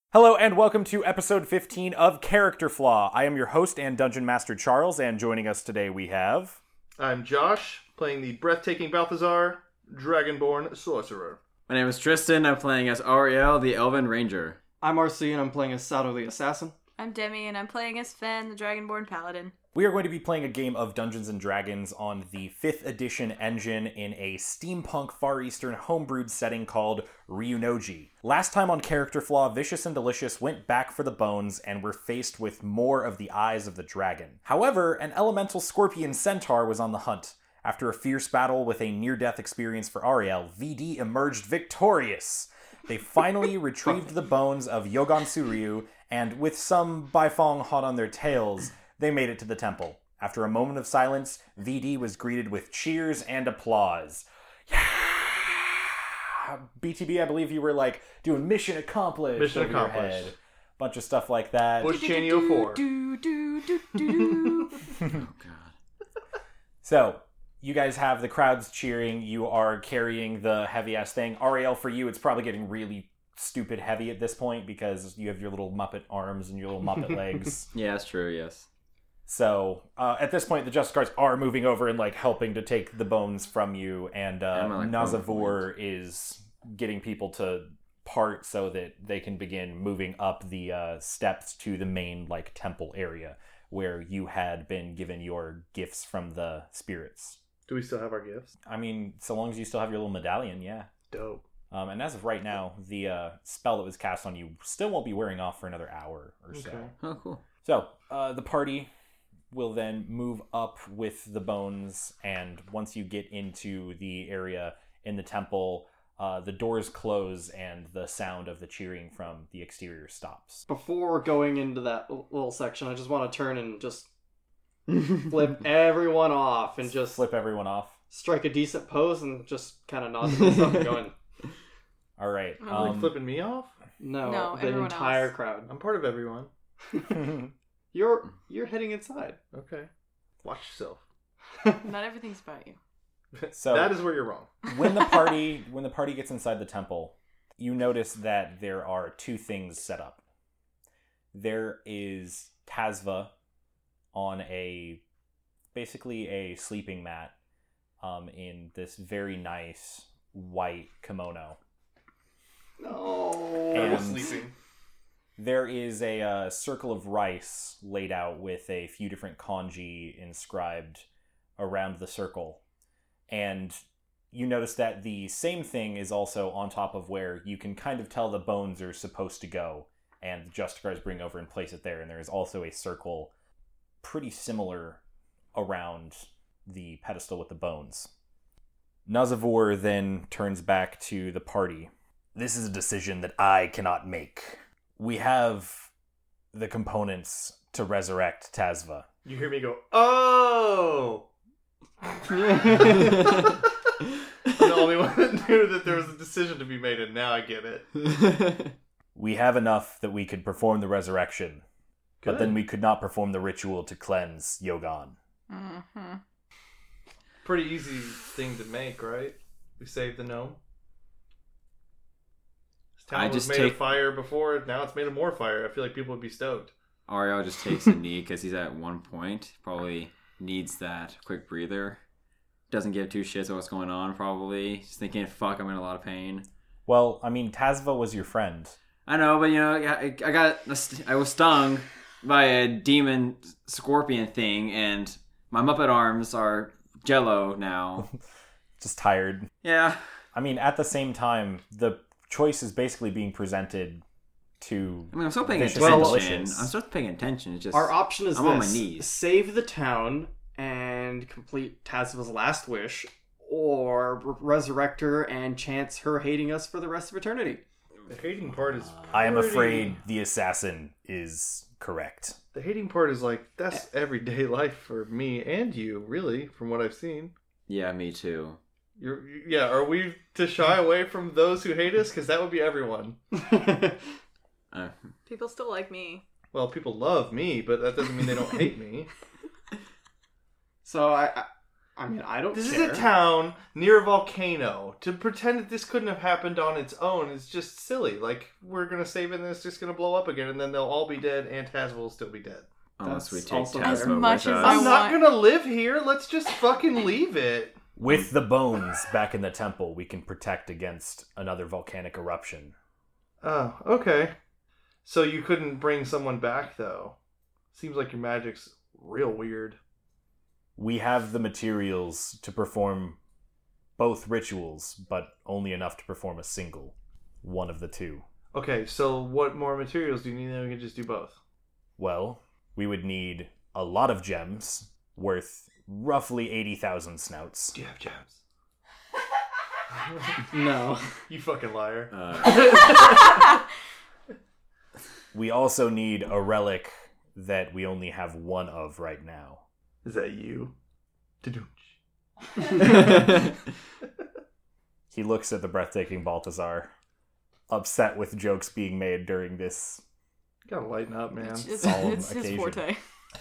Hello and welcome to episode 15 of Character Flaw. I am your host and Dungeon Master Charles, and joining us today we have... I'm Josh, playing the breathtaking Balthazar, Dragonborn Sorcerer. My name is Tristan, I'm playing as Ariel, the Elven Ranger. I'm RC, and I'm playing as Sato the Assassin. I'm Demi, and I'm playing as Fen, the Dragonborn Paladin. We are going to be playing a game of Dungeons & Dragons on the 5th edition engine in a steampunk Far Eastern homebrewed setting called Ryunoji. Last time on Character Flaw, Vicious and Delicious went back for the bones and were faced with more of the eyes of the dragon. However, an elemental scorpion centaur was on the hunt. After a fierce battle with a near-death experience for Ariel, VD emerged victorious. They finally retrieved the bones of Yogan Suryu, and with some Baifeng hot on their tails, they made it to the temple. After a moment of silence, VD was greeted with cheers and applause. Yeah! BTB, I believe you were doing mission accomplished. Mission over your accomplished. head. Bunch of stuff like that. Bush Cheney 04. Oh god. So, you guys have the crowds cheering. You are carrying the heavy-ass thing. Ariel, for you, it's probably getting really stupid heavy at this point because you have your little Muppet arms and your little Muppet legs. Yeah, that's true, yes. So, at this point, the Justice Guards are moving over and, helping to take the bones from you, and Nazavur is getting people to part so that they can begin moving up the steps to the main, temple area where you had been given your gifts from the spirits. Do we still have our gifts? I mean, so long as you still have your little medallion, yeah. Dope. And as of right now, the spell that was cast on you still won't be wearing off for another hour or so. Okay. Oh, cool. So, the party will then move up with the bones, and once you get into the area in the temple, the doors close and the sound of the cheering from the exterior stops. Before going into that little section, I just want to turn and just flip everyone off and just Flip everyone off. strike a decent pose and just kind of nod to myself and going, All right. Flipping me off? no, the everyone entire else. crowd. I'm part of everyone. You're heading inside. Okay. Watch yourself. Not everything's about you. So that is where you're wrong. when the party gets inside the temple, you notice that there are two things set up. There is Tazva on basically a sleeping mat, in this very nice white kimono. No. And Sleeping. there is a circle of rice laid out with a few different kanji inscribed around the circle. And you notice that the same thing is also on top of where you can kind of tell the bones are supposed to go. And the Justice Guards bring over and place it there. And there is also a circle pretty similar around the pedestal with the bones. Nazavur then turns back to the party. This is a decision that I cannot make. We have the components to resurrect Tazva. You hear me go, oh! I'm the only one that knew that there was a decision to be made, and now I get it. We have enough that we could perform the resurrection, but Good. then we could not perform the ritual to cleanse Yogan. Mm-hmm. Pretty easy thing to make, right? We saved the gnome. This town I was just made take- of fire before, now it's made of more fire. I feel like people would be stoked. Ariel just takes a knee because he's at one point. Probably needs that quick breather. Doesn't give two shits about what's going on, probably. Just thinking, fuck, I'm in a lot of pain. Well, I mean, Tazva was your friend. I know, but I was stung by a demon scorpion thing, and my Muppet arms are jello now. Just tired. Yeah. I mean, at the same time, the choice is basically being presented to... I mean, I'm still paying Vicious attention. and I'm Delicious. still paying attention. It's just Our option is I'm this. on my knees. Save the town and complete Tazva's last wish, or resurrect her and chance her hating us for the rest of eternity. The hating part is I am pretty- afraid the assassin is correct. The hating part is that's everyday life for me and you, really, from what I've seen. Yeah, me too. Are we to shy away from those who hate us? Because that would be everyone. People still like me. Well, people love me, but that doesn't mean they don't hate me. So I mean, I don't This care. is a town near a volcano. To pretend that this couldn't have happened on its own is just silly. Like, we're gonna save it and it's just gonna blow up again, and then they'll all be dead, and Taz will still be dead. Unless we That's take also As Tasma much with as us. I I'm not want- gonna live here. Let's just fucking leave it. With the bones back in the temple, we can protect against another volcanic eruption. Oh, okay. So you couldn't bring someone back, though. Seems like your magic's real weird. We have the materials to perform both rituals, but only enough to perform a single. One of the two. Okay, so what more materials do you need? Then we can just do both. Well, we would need a lot of gems, worth roughly 80,000 snouts. Do you have gems? No. You fucking liar. We also need a relic that we only have one of right now. Is that you? Ta-doonch. He looks at the breathtaking Baltazar, upset with jokes being made during this. Gotta lighten up, man. It's Solemn his occasion. forte.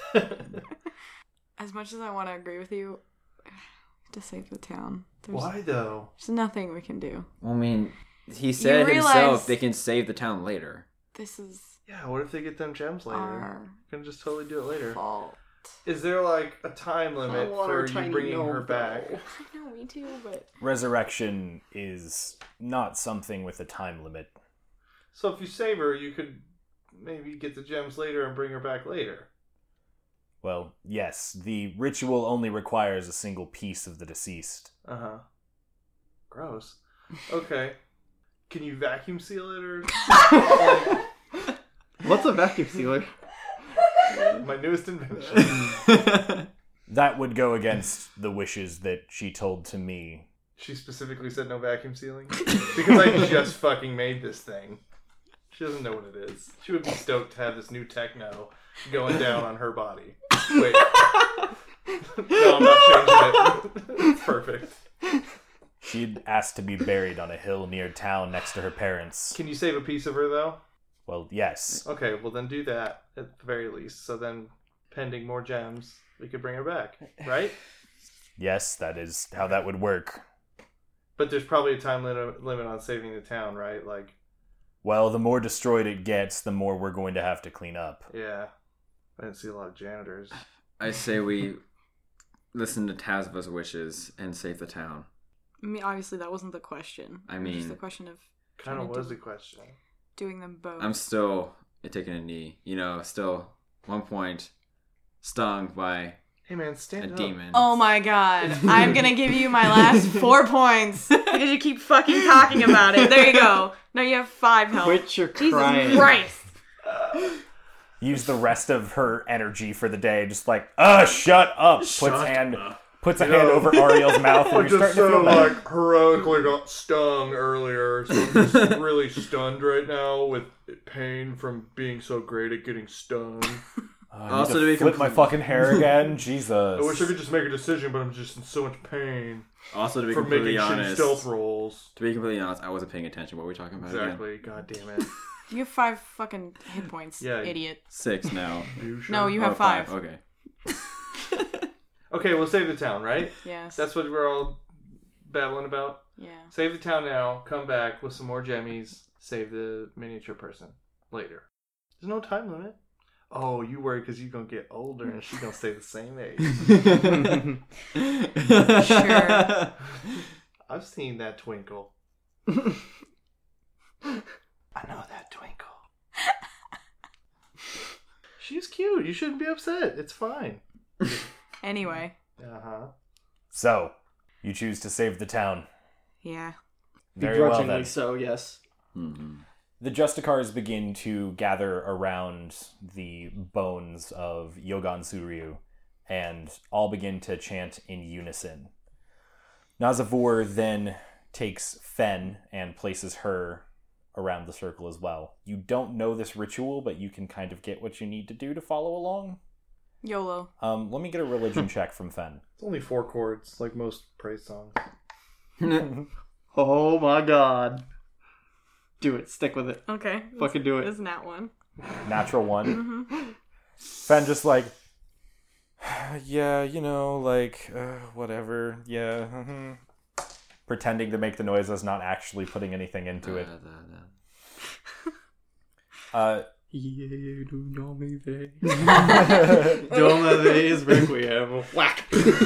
As much as I want to agree with you, we have to save the town. Why, though? There's nothing we can do. Well, I mean, he said realize- himself they can save the town later. This is Yeah, what if they get them gems later? our Can just totally do it later. fault. Is there, like, a time limit I want for our you tiny bringing gnome, her back? though. I know, me too, but Resurrection is not something with a time limit. So if you save her, you could maybe get the gems later and bring her back later. Well, yes, the ritual only requires a single piece of the deceased. Uh-huh. Gross. Okay. Can you vacuum seal it or... What's a vacuum sealer? My newest invention. That would go against the wishes that she told to me. She specifically said no vacuum sealing? Because I just fucking made this thing. She doesn't know what it is. She would be stoked to have this new techno going down on her body. Wait. No, I'm not changing it. It's perfect. She'd asked to be buried on a hill near town next to her parents. Can you save a piece of her, though? Well, yes. Okay, well then do that, at the very least. So then, pending more gems, we could bring her back, right? Yes, that is how that would work. But there's probably a time limit on saving the town, right? Like, Well, the more destroyed it gets, the more we're going to have to clean up. yeah. I didn't see a lot of janitors. I say we listen to Tazva's wishes and save the town. I mean, obviously that wasn't the question. I It was just mean- the question of Kind of trying to was do- the question. doing them both. I'm still taking a knee. You know, still 1 point stung by Hey man, a stand up. demon. Oh my god. I'm gonna give you my last 4 points because you keep fucking talking about it. There you go. No, you have 5 health. Quit your Jesus crying. Christ. Use the rest of her energy for the day, just like, shut up! Puts a hand over Ariel's mouth, I and you're just starting to feel so better. heroically got stung earlier, so I'm just really stunned right now with pain from being so great at getting stung. I need Also, to to be flip my complete- fucking hair again. Jesus. I wish I could just make a decision, but I'm just in so much pain Also, to be for completely making shitty honest, stealth rolls. to be completely honest, I wasn't paying attention. What were we talking about again? Exactly. God damn it. You have 5 fucking hit points, Yeah. idiot. 6 now. You sure? No, you have Oh, 5. Okay. Okay, we'll save the town, right? Yes. That's what we're all babbling about. yeah. Save the town now. Come back with some more gemmies. Save the miniature person later. There's no time limit. Oh, you worry because you're gonna get older and she's gonna stay the same age. Sure. I've seen that twinkle. I know that twinkle. She's cute. You shouldn't be upset. It's fine. Anyway. Uh-huh. So, you choose to save the town. Yeah. Very well Begrudgingly then. so, yes. Mhm. The Justicars begin to gather around the bones of Yogan Suryu and all begin to chant in unison. Nazavur then takes Fen and places her around the circle as well. You don't know this ritual, but you can kind of get what you need to do to follow along. YOLO. Let me get a religion check from Fen. It's only 4 chords, like most praise songs. Oh my god. Do it. Stick with it. Okay. Fucking do it. Isn't that one? Natural one. Mm-hmm. Fen just like, Yeah, whatever. Yeah. Pretending to make the noises, not actually putting anything into it. Doma V's Requiem. Whack!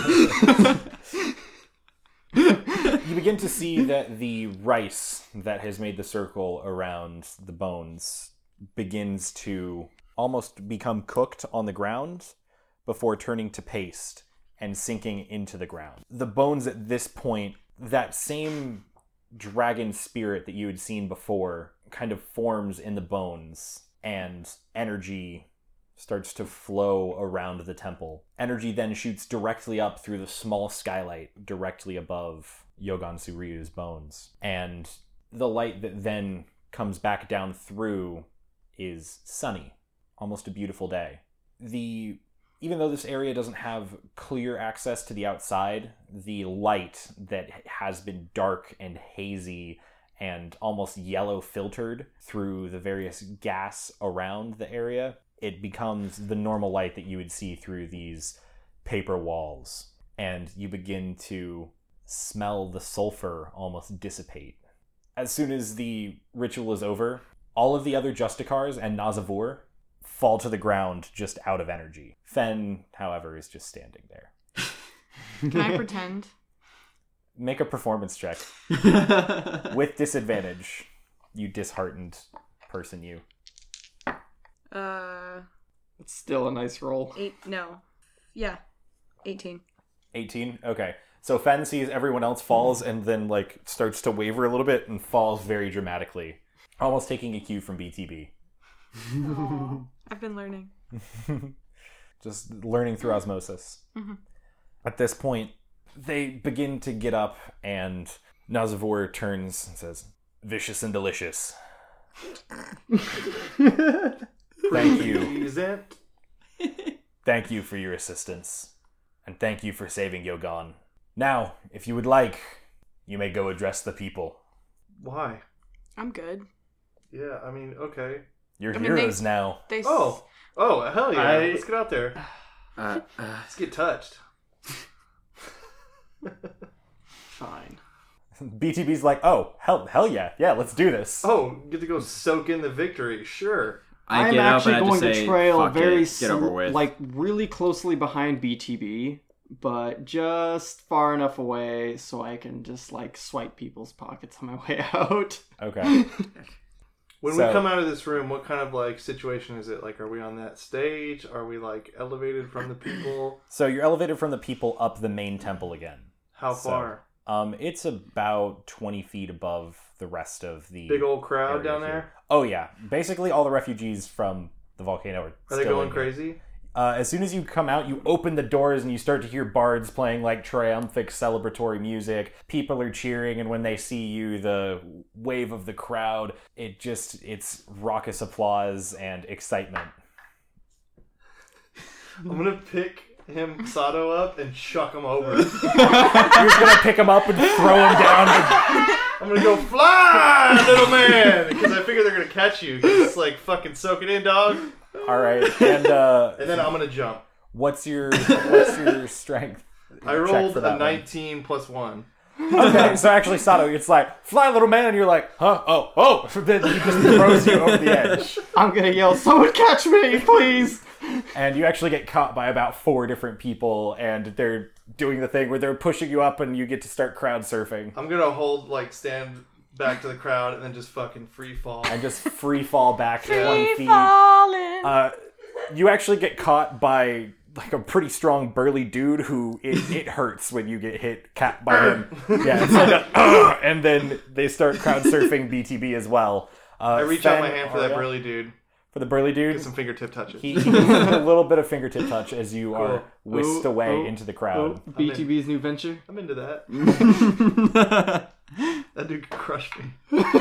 You begin to see that the rice that has made the circle around the bones begins to almost become cooked on the ground before turning to paste and sinking into the ground. The bones at this point, that same dragon spirit that you had seen before, kind of forms in the bones, and energy starts to flow around the temple. Energy then shoots directly up through the small skylight directly above Yogan Suryu's bones. And the light that then comes back down through is sunny. Almost a beautiful day. Even though this area doesn't have clear access to the outside, the light that has been dark and hazy and almost yellow filtered through the various gas around the area, it becomes the normal light that you would see through these paper walls. And you begin to smell the sulfur almost dissipate. As soon as the ritual is over, all of the other Justicars and Nazavur fall to the ground just out of energy. Fen, however, is just standing there. Can I pretend? Make a performance check. With disadvantage, you disheartened person, you. It's still a nice roll. 18. 18? Okay. So Fen sees everyone else falls and then, starts to waver a little bit and falls very dramatically. Almost taking a cue from BTB. Aww. I've been learning. Just learning through osmosis. Mm-hmm. At this point, they begin to get up, and Nazavur turns and says, "Vicious and delicious. Thank you. Thank you for your assistance, and thank you for saving Yogan. Now, if you would like, you may go address the people." Why? I'm good. Yeah, okay. You're heroes now. Oh, hell yeah. Let's get out there. Let's get touched. Fine. BTB's like, oh, hell yeah. Yeah, let's do this. Oh, get to go soak in the victory. Sure. I'm actually going to trail very get over with. really closely behind BTB, but just far enough away so I can just swipe people's pockets on my way out. Okay. When we come out of this room, what kind of situation is it? Are we on that stage? Are we elevated from the people? So you're elevated from the people up the main temple again. How far? It's about 20 feet above the rest of the big old crowd down there. Oh yeah, basically all the refugees from the volcano are they going crazy? As soon as you come out, you open the doors and you start to hear bards playing triumphant celebratory music. People are cheering, and when they see you, the wave of the crowd, it's raucous applause and excitement. I'm gonna pick Sato up and chuck him over. You're gonna pick him up and throw him down. I'm gonna go, "Fly, little man," because I figure they're gonna catch you. Just fucking soak it in, dog. All right, and then I'm gonna jump. What's your strength? I rolled a 19 plus 1. Okay, so actually, Sato, it's "Fly, little man," and you're like, "Huh? Oh!" Then he just throws you over the edge. I'm gonna yell, "Someone catch me, please!" And you actually get caught by about 4 different people, and they're doing the thing where they're pushing you up, and you get to start crowd surfing. I'm gonna stand back to the crowd and then just fucking free fall. And just free fall back 20 feet. Falling. You actually get caught by a pretty strong burly dude who it hurts when you get hit by him. Yeah, and then they start crowd surfing BTB as well. I reach out my hand for that burly dude. For the burly dude? Get some fingertip touches. He gives a little bit of fingertip touch as you are whisked away into the crowd. BTB's new venture? I'm into that. That dude could crush me.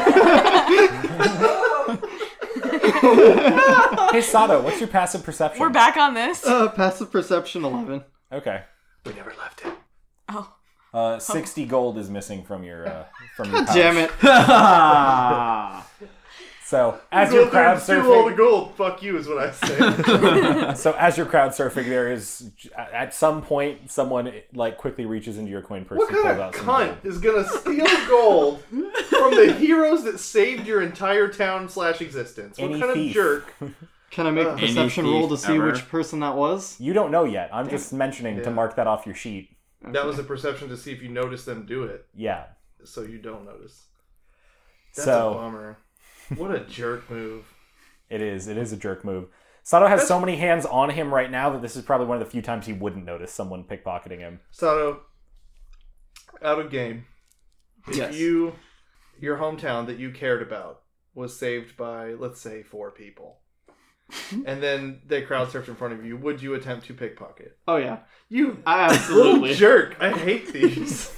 Hey, Sato, what's your passive perception? We're back on this. Passive perception 11. Okay. We never left it. Oh. 60 gold is missing from your pouch. Damn it. So, as you're crowd Steal all the surfing, gold. Fuck you is what I say. so as you're crowd surfing, there is at some point someone like quickly reaches into your coin purse What and kind pulls of out some cunt gold. is gonna steal gold from the heroes that saved your entire town/existence? What Any kind thief. of jerk? Can I make a Any perception thief roll to see ever. which person that was? You don't know yet. I'm just mentioning to Yeah. mark that off your sheet. That was a perception to see if you notice them do it, Yeah. so you don't notice. That's So- a bummer. What a jerk move. It is a jerk move. Sato has so many hands on him right now that this is probably one of the few times he wouldn't notice someone pickpocketing him. Sato, out of game. If Yes. your hometown that you cared about was saved by, let's say, 4 people, and then they crowd surfed in front of you, would you attempt to pickpocket? Oh yeah, You absolutely. little jerk! I hate these.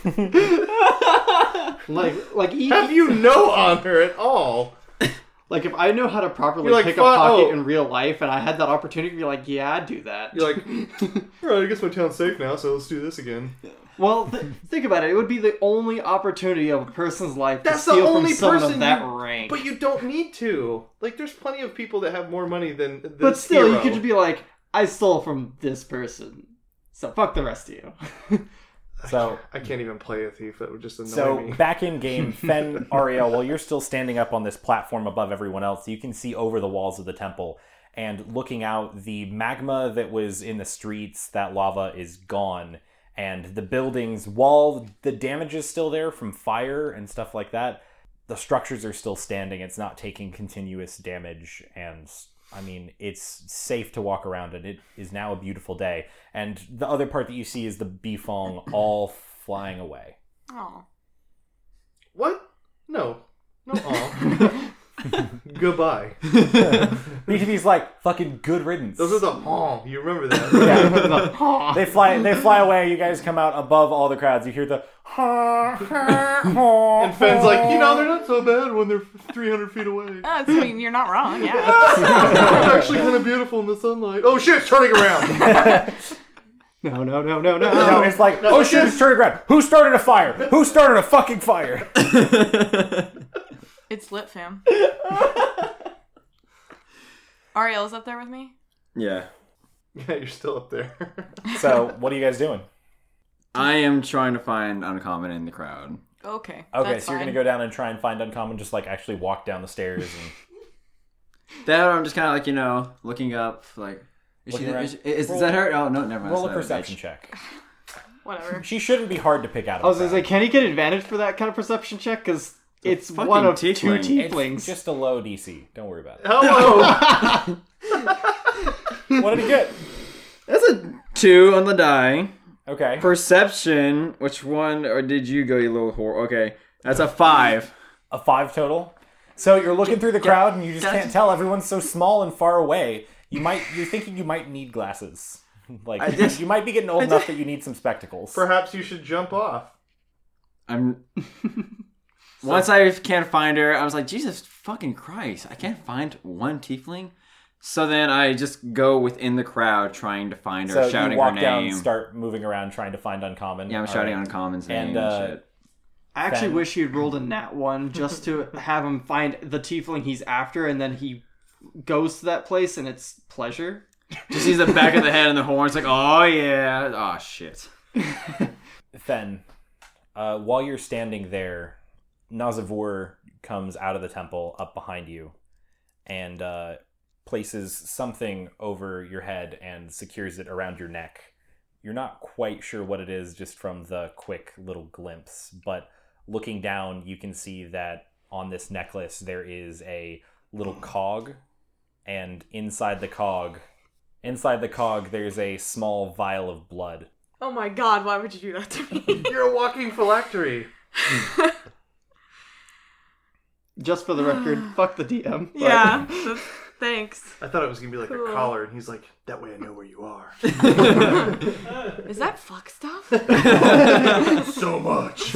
like Have you no honor at all? like if I know how to properly You're like, pick a pocket oh. in real life, and I had that opportunity to be like, yeah, I'd do that. You're like, alright, I guess my town's safe now, so let's do this again. well, think about it. It would be the only opportunity of a person's life That's to the steal only from someone person of that you- rank. But you don't need to. Like, there's plenty of people that have more money than this But still, hero. you could just be like, I stole from this person, so fuck the rest of you. So I can't even play a thief. That would just annoy So me. back in game, Fen, Ariel, while you're still standing up on this platform above everyone else, you can see over the walls of the temple. And looking out, the magma that was in the streets, that lava is gone. And the buildings, while the damage is still there from fire and stuff like that, the structures are still standing. It's not taking continuous damage. And I mean, it's safe to walk around, and it is now a beautiful day. And the other part that you see is the Bifong all flying away. Oh. What? No. No. Aw. Goodbye. BTV's like, fucking good riddance. Those are the aw. You remember that? Yeah. They fly away. You guys come out above all the crowds. You hear the And Fenn's like, they're not so bad when they're 300 feet away. I mean, you're not wrong, yeah. They're actually kind of beautiful in the sunlight. Oh shit, it's turning around. No. No, it's like, oh shit, it's turning around. Who started a fire? Who started a fucking fire? It's lit, fam. Ariel's up there with me? Yeah. Yeah, you're still up there. So, what are you guys doing? I am trying to find uncommon in the crowd. Okay. Okay, that's so you're fine. gonna go down and try and find uncommon, just like actually walk down the stairs and That or I'm just kind of like, looking up, like, is Looking around. is that her? Oh, no, never mind. roll a It's not perception check. Whatever. She shouldn't be hard to pick out. I was gonna say, can he get advantage for that kind of perception check? Because it's fucking one of tiefling. two It's tieflings. just a low DC. Don't worry about it. Hello. What did he get? That's a 2 on the die. Okay. Perception, which one, or did you go, you little whore? Okay, that's a 5. A 5 total. So you're looking through the crowd and you just can't tell. Everyone's so small and far away. You're thinking you might need glasses. Like you might be getting old enough that you need some spectacles. Perhaps you should jump off. I'm. Once I can't find her, I was like, Jesus fucking Christ, I can't find one tiefling. So then I just go within the crowd trying to find her, So shouting you walk her down, name. start moving around, trying to find uncommon. Yeah, I'm All shouting right. uncommons name And, and shit. I actually Fen. wish he had rolled a nat 1 just to have him find the tiefling he's after, and then he goes to that place and it's pleasure. Just sees the back of the head and the horns, like, oh yeah, oh shit. Fen, while you're standing there, Nazavur comes out of the temple up behind you and places something over your head and secures it around your neck. You're not quite sure what it is just from the quick little glimpse, but looking down, you can see that on this necklace there is a little cog, and inside the cog there's a small vial of blood. Oh my god, why would you do that to me? You're a walking phylactery. Just for the record, fuck the DM. but- Yeah. Thanks. I thought it was gonna be like Cool. a collar, and he's like, "That way I know where you are." Is that fuck stuff? So much.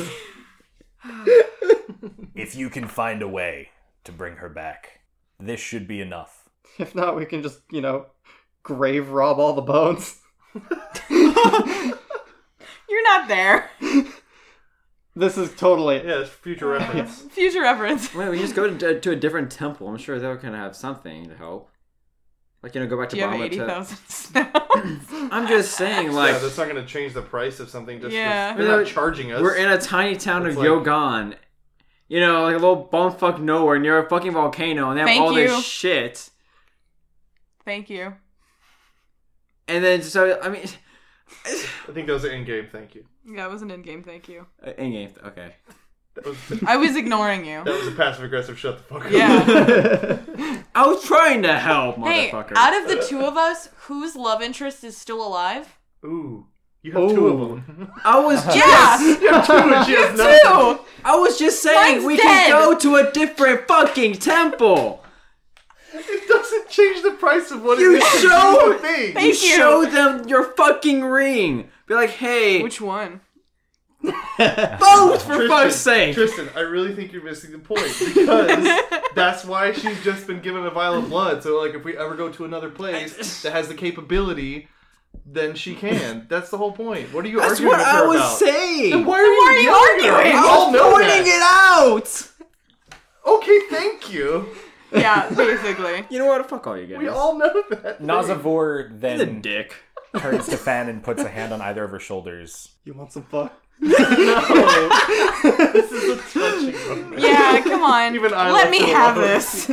If you can find a way to bring her back, this should be enough. If not, we can just, grave rob all the bones. You're not there. This is totally. Yeah, it's future reference. Future reference. Wait, we just go to a different temple. I'm sure they're gonna have something to help. Like, go back to Do you have Bama 80,000 stones? I'm just saying, Yeah, like, that's not going to change the price of something. Just Yeah. they're not charging us. we're in a tiny town It's of like- Yogan. You know, like a little bumfuck nowhere near a fucking volcano, and they have Thank all you. this shit. Thank you. And then, so, I mean... I think that was an in-game thank you. Yeah, it was an in-game thank you. In-game, okay. That was I was ignoring you. that was a passive-aggressive shut the fuck up. Yeah. I was trying to help, Hey, motherfucker. out of the two of us, whose love interest is still alive? Ooh. You have two of them. I was just... Yeah! You have two and she has nothing. Two! I was just saying Mine's we dead. can go to a different fucking temple. It doesn't change the price of what You it is. show- It's a thing. Thank You you. show them your fucking ring. Be like, hey, Which one? both for fuck's sake. Tristan, I really think you're missing the point because that's why she's just been given a vial of blood. So, like, if we ever go to another place that has the capability, then she can. That's the whole point. What are you That's arguing what with I her was about? saying. Then why are you arguing? We I all was know pointing that. it out. Okay, thank you. Yeah, basically. You know what? Fuck all you guys. We all know that. Nazavor the then dick. turns to Fan and puts a hand on either of her shoulders. You want some fuck? No. This is a touching moment. Yeah, come on. Even I Let left me it have alone. this.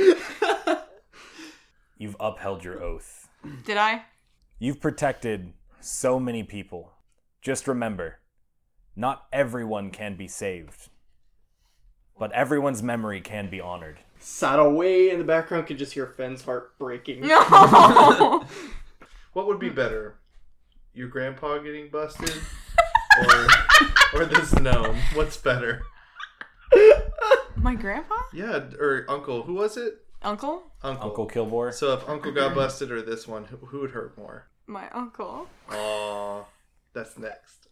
You've upheld your oath. Did I? You've protected so many people. Just remember, not everyone can be saved, but everyone's memory can be honored. Sat away in the background, could just hear Fenn's heart breaking. No! What would be better? Your grandpa getting busted? or this gnome? What's better? My grandpa? Yeah, or uncle. Who was it? Uncle? Uncle Kilbor. So if uncle got busted or this one, who would hurt more? My uncle. Aw, that's next.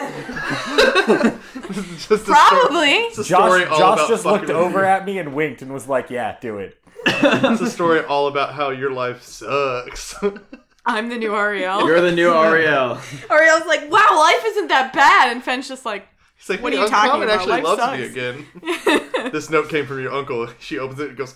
It's just a Probably. It's a story all Josh about just looked fucking- over at me and winked and was like, yeah, do it. It's a story all about how your life sucks. I'm the new Ariel. You're the new Ariel. Ariel's like, wow, life isn't that bad. And Fenn's just like, He's like, What hey, are you talking Uncommon about? actually Life loves sucks. me again. This note came from your uncle. She opens it and goes,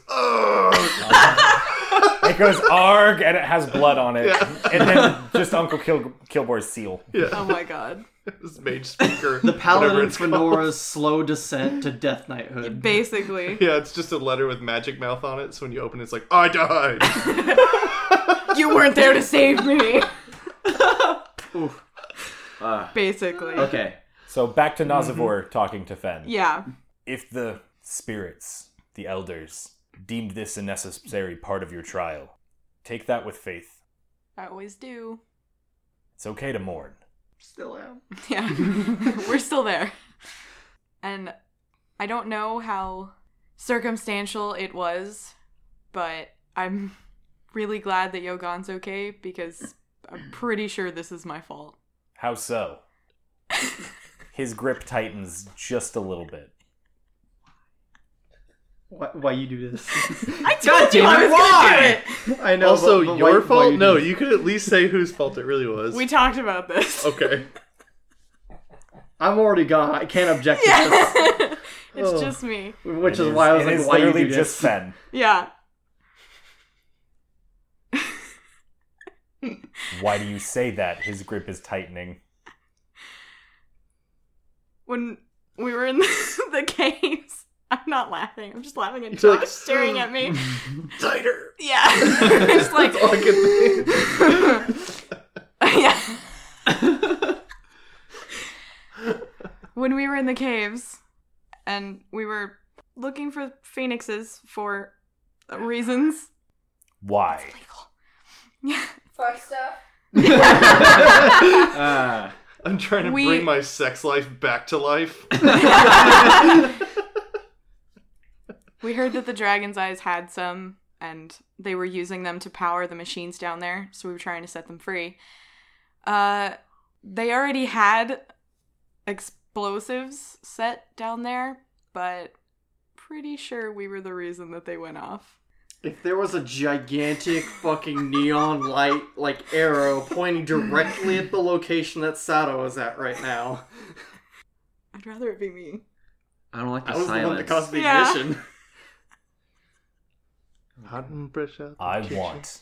oh. It goes arg and it has blood on it. Yeah. And then just Uncle Kilbor's seal. Yeah, oh my god. this mage speaker. The Paladin whatever it's called. Fenora's slow descent to Death Knighthood. Basically. Yeah, it's just a letter with magic mouth on it. So when you open it, it's like, I died. You weren't there to save me. Basically. Okay. So back to Nazavor talking to Fen. Yeah. If the spirits, the elders, deemed this a necessary part of your trial, take that with faith. I always do. It's okay to mourn. Still am. Yeah. We're still there. And I don't know how circumstantial it was, but I'm really glad that Yogan's okay because I'm pretty sure this is my fault. How so? His grip tightens just a little bit. Why you do this? I told you I was gonna do it! I know. Also, but your why fault? you No, do you could at least say whose fault it really was. We talked about this. Okay. I'm already gone. I can't object to Yeah. It's Oh. just me. this. Which It is why I was it like, is why you literally do just this? Fen. Yeah. Why do you say that? His grip is tightening. When we were in the caves, I'm not laughing. I'm just laughing at You're Josh like, staring at me. Tighter. Yeah. It's like, That's all I can think. yeah. When we were in the caves and we were looking for phoenixes for reasons. Why? Yeah. For stuff. I'm trying to We- bring my sex life back to life. We heard that the dragon's eyes had some and they were using them to power the machines down there, so we were trying to set them free. They already had explosives set down there, but pretty sure we were the reason that they went off. If there was a gigantic fucking neon light, like arrow, pointing directly at the location that Sato is at right now. I'd rather it be me. I don't like the I was the one that silence. caused the Yeah. ignition. Hot and fresh out the I kitchen. want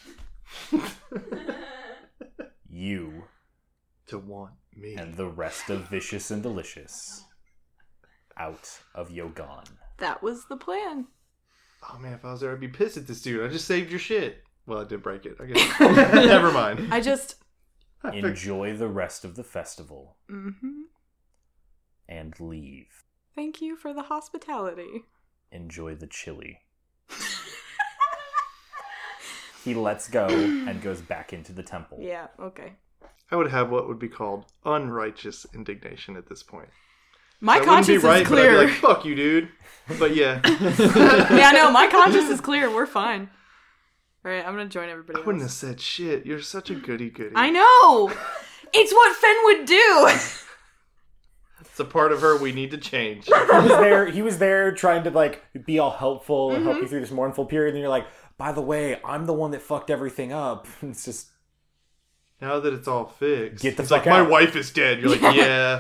you to want me. and the rest of Vicious and Delicious out of Yogan. That was the plan. Oh man, if I was there, I'd be pissed at this dude. I just saved your shit. Well, I did break it. I guess. Never mind. I just. Enjoy the rest of the festival Mm-hmm. and leave. Thank you for the hospitality. Enjoy the chili. He lets go and goes back into the temple. Yeah, okay. I would have what would be called unrighteous indignation at this point. My That wouldn't be conscience right, is but I'd be clear. like, fuck you, dude. But yeah, Yeah, no, my conscience is clear. We're fine. Alright, I'm gonna join everybody I wouldn't have else. said shit. You're such a goody goody. I know! It's what Fen would do! It's a part of her we need to change. He was there trying to like be all helpful and help you through this mournful period, and you're like, by the way, I'm the one that fucked everything up. It's just Now that it's all fixed, Get the it's fuck like, my out. wife is dead. You're like, yeah.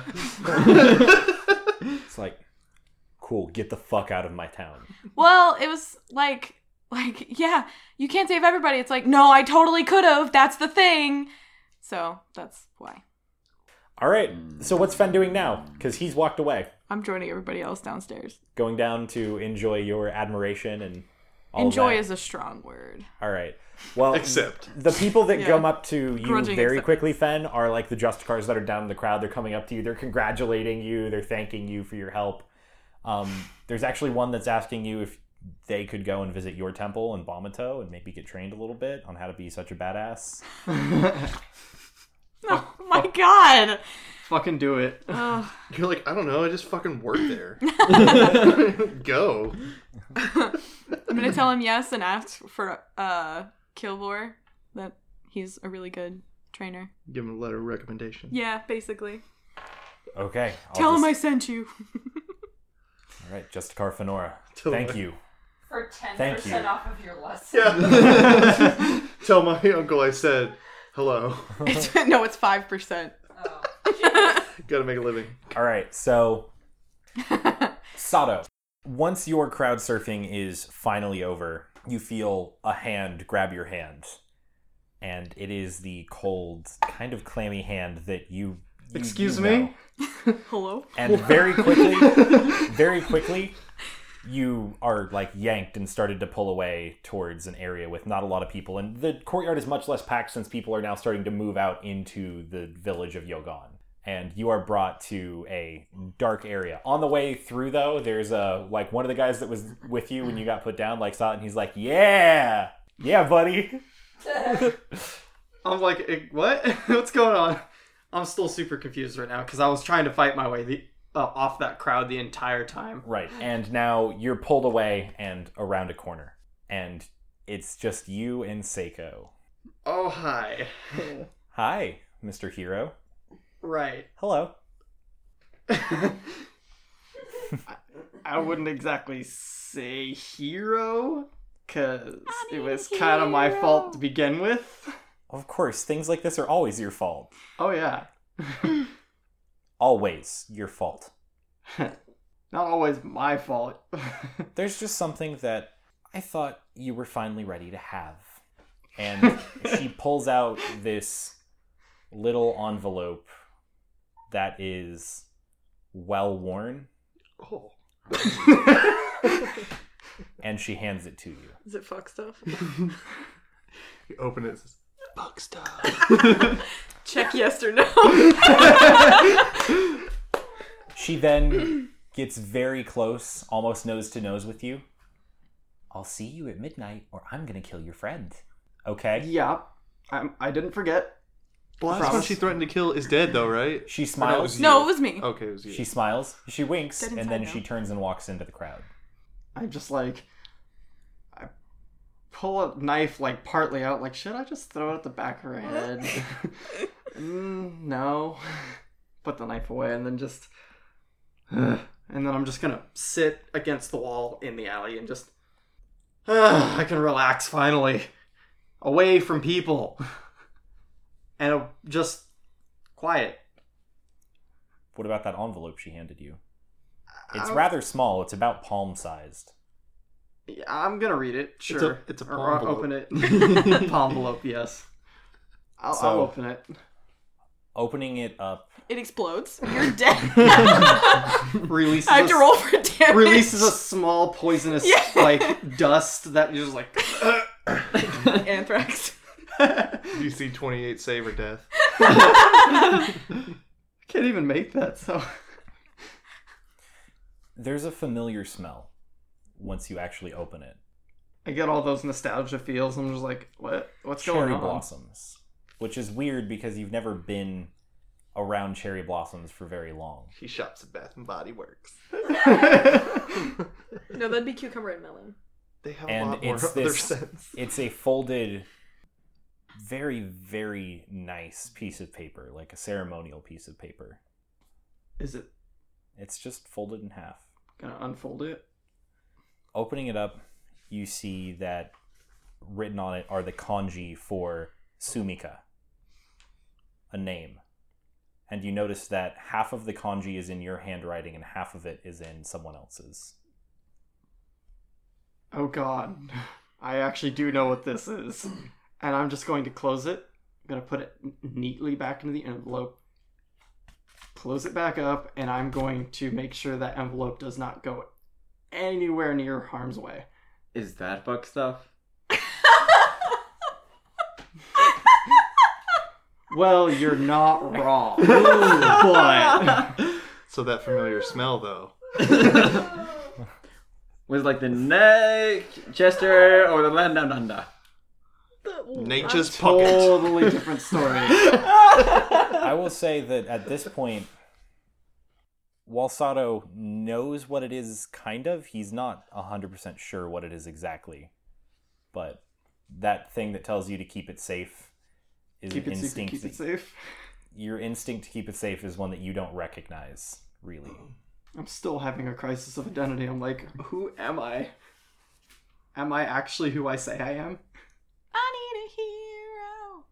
it's like cool, get the fuck out of my town. Well, it was like, yeah, you can't save everybody. It's like, no, I totally could have. That's the thing. So, that's why. Alright, so what's Fen doing now? Because he's walked away. I'm joining everybody else downstairs. Going down to enjoy your admiration and all Enjoy that. is a strong word. Alright. Well, Except. the people that Yeah. come up to you Grudging very accept- quickly, Fen, are like the Justicars that are down in the crowd. They're coming up to you. They're congratulating you. They're thanking you for your help. There's actually one that's asking you if they could go and visit your temple in Bamato and maybe get trained a little bit on how to be such a badass. Oh my god! Fucking do it. Ugh. You're like, I don't know. I just fucking work there. Go. I'm gonna tell him yes and ask for Kilvor, that he's a really good trainer. Give him a letter of recommendation. Yeah, basically. Okay. Tell him I sent you. All right, Justicar Fenora. Tell Thank him. you. For 10% Thank you. off of your lesson. Yeah. Tell my uncle I said hello. It's 5%. Oh. Gotta make a living. All right, so Sato. Once your crowd surfing is finally over, you feel a hand grab your hand. And it is the cold, kind of clammy hand that you Excuse you me? know. Hello? And very quickly, you are like yanked and started to pull away towards an area with not a lot of people. And the courtyard is much less packed since people are now starting to move out into the village of Yogan. And you are brought to a dark area. On the way through, though, there's like one of the guys that was with you when you got put down, like saw it, and he's like, "Yeah, buddy." I'm like, what? What's going on? I'm still super confused right now because I was trying to fight my way off that crowd the entire time. Right, and now you're pulled away and around a corner, and it's just you and Seiko. Oh, hi. Hi, Mr. Hero. Right. Hello. I wouldn't exactly say hero because it was kind of my fault to begin with. Of course, things like this are always your fault. Oh, yeah. Always your fault. Not always my fault. There's just something that I thought you were finally ready to have. And she pulls out this little envelope that is well worn, Oh. and she hands it to you. Is it fuck stuff? You open it. It says, fuck stuff. Check yes or no. She then gets very close, almost nose to nose with you. I'll see you at midnight, or I'm gonna kill your friend. Okay? Yeah. I didn't forget. The last one she threatened to kill is dead, though, right? She Or that smiles. was you? No, it was me. Okay, it was you. She smiles. She winks, Dead and inside then now. she turns and walks into the crowd. I just like... I pull a knife like partly out, like, should I just throw it at the back of her head? No. Put the knife away and then just... and then I'm just gonna sit against the wall in the alley and just... I can relax finally. Away from people. And just quiet. What about that envelope she handed you? It's I- rather small. It's about palm-sized. Yeah, I'm gonna read it. Sure. It's a Or palm open it. Palm envelope. Yes. I'll So- open it. Opening it up, It explodes. You're dead. Releases. I have to roll for damage. Releases a small poisonous Yeah. like dust that you're just like. Anthrax. You see 28 save or death. Can't even make that. So. there's a familiar smell once you actually open it. I get all those nostalgia feels. I'm just like, what? What's Cherry going on? blossoms, which is weird because you've never been around cherry blossoms for very long. He shops at Bath and Body Works. No, that'd be cucumber and melon. They have And a lot more it's other this- scents. It's a folded, very, very nice piece of paper, like a ceremonial piece of paper. Is it It's just folded in half. gonna unfold it? Opening it up, you see that written on it are the kanji for Sumika, a name. And you notice that half of the kanji is in your handwriting and half of it is in someone else's. Oh God, I actually do know what this is, and I'm just going to close it. I'm gonna put it neatly back into the envelope. Close it back up, and I'm going to make sure that envelope does not go anywhere near harm's way. Is that bug stuff? Well, you're not wrong, but So that familiar smell, though. Was like the neck gesture or the land down under? Nature's pocket. totally different story. I will say that at this point, while Sato knows what it is, kind of, he's not 100% sure what it is exactly. But that thing that tells you to keep it safe is Keep an it secret, instinct. keep it safe. Your instinct to keep it safe is one that you don't recognize, really. I'm still having a crisis of identity. I'm like, who am I? Am I actually who I say I am? I need a hero.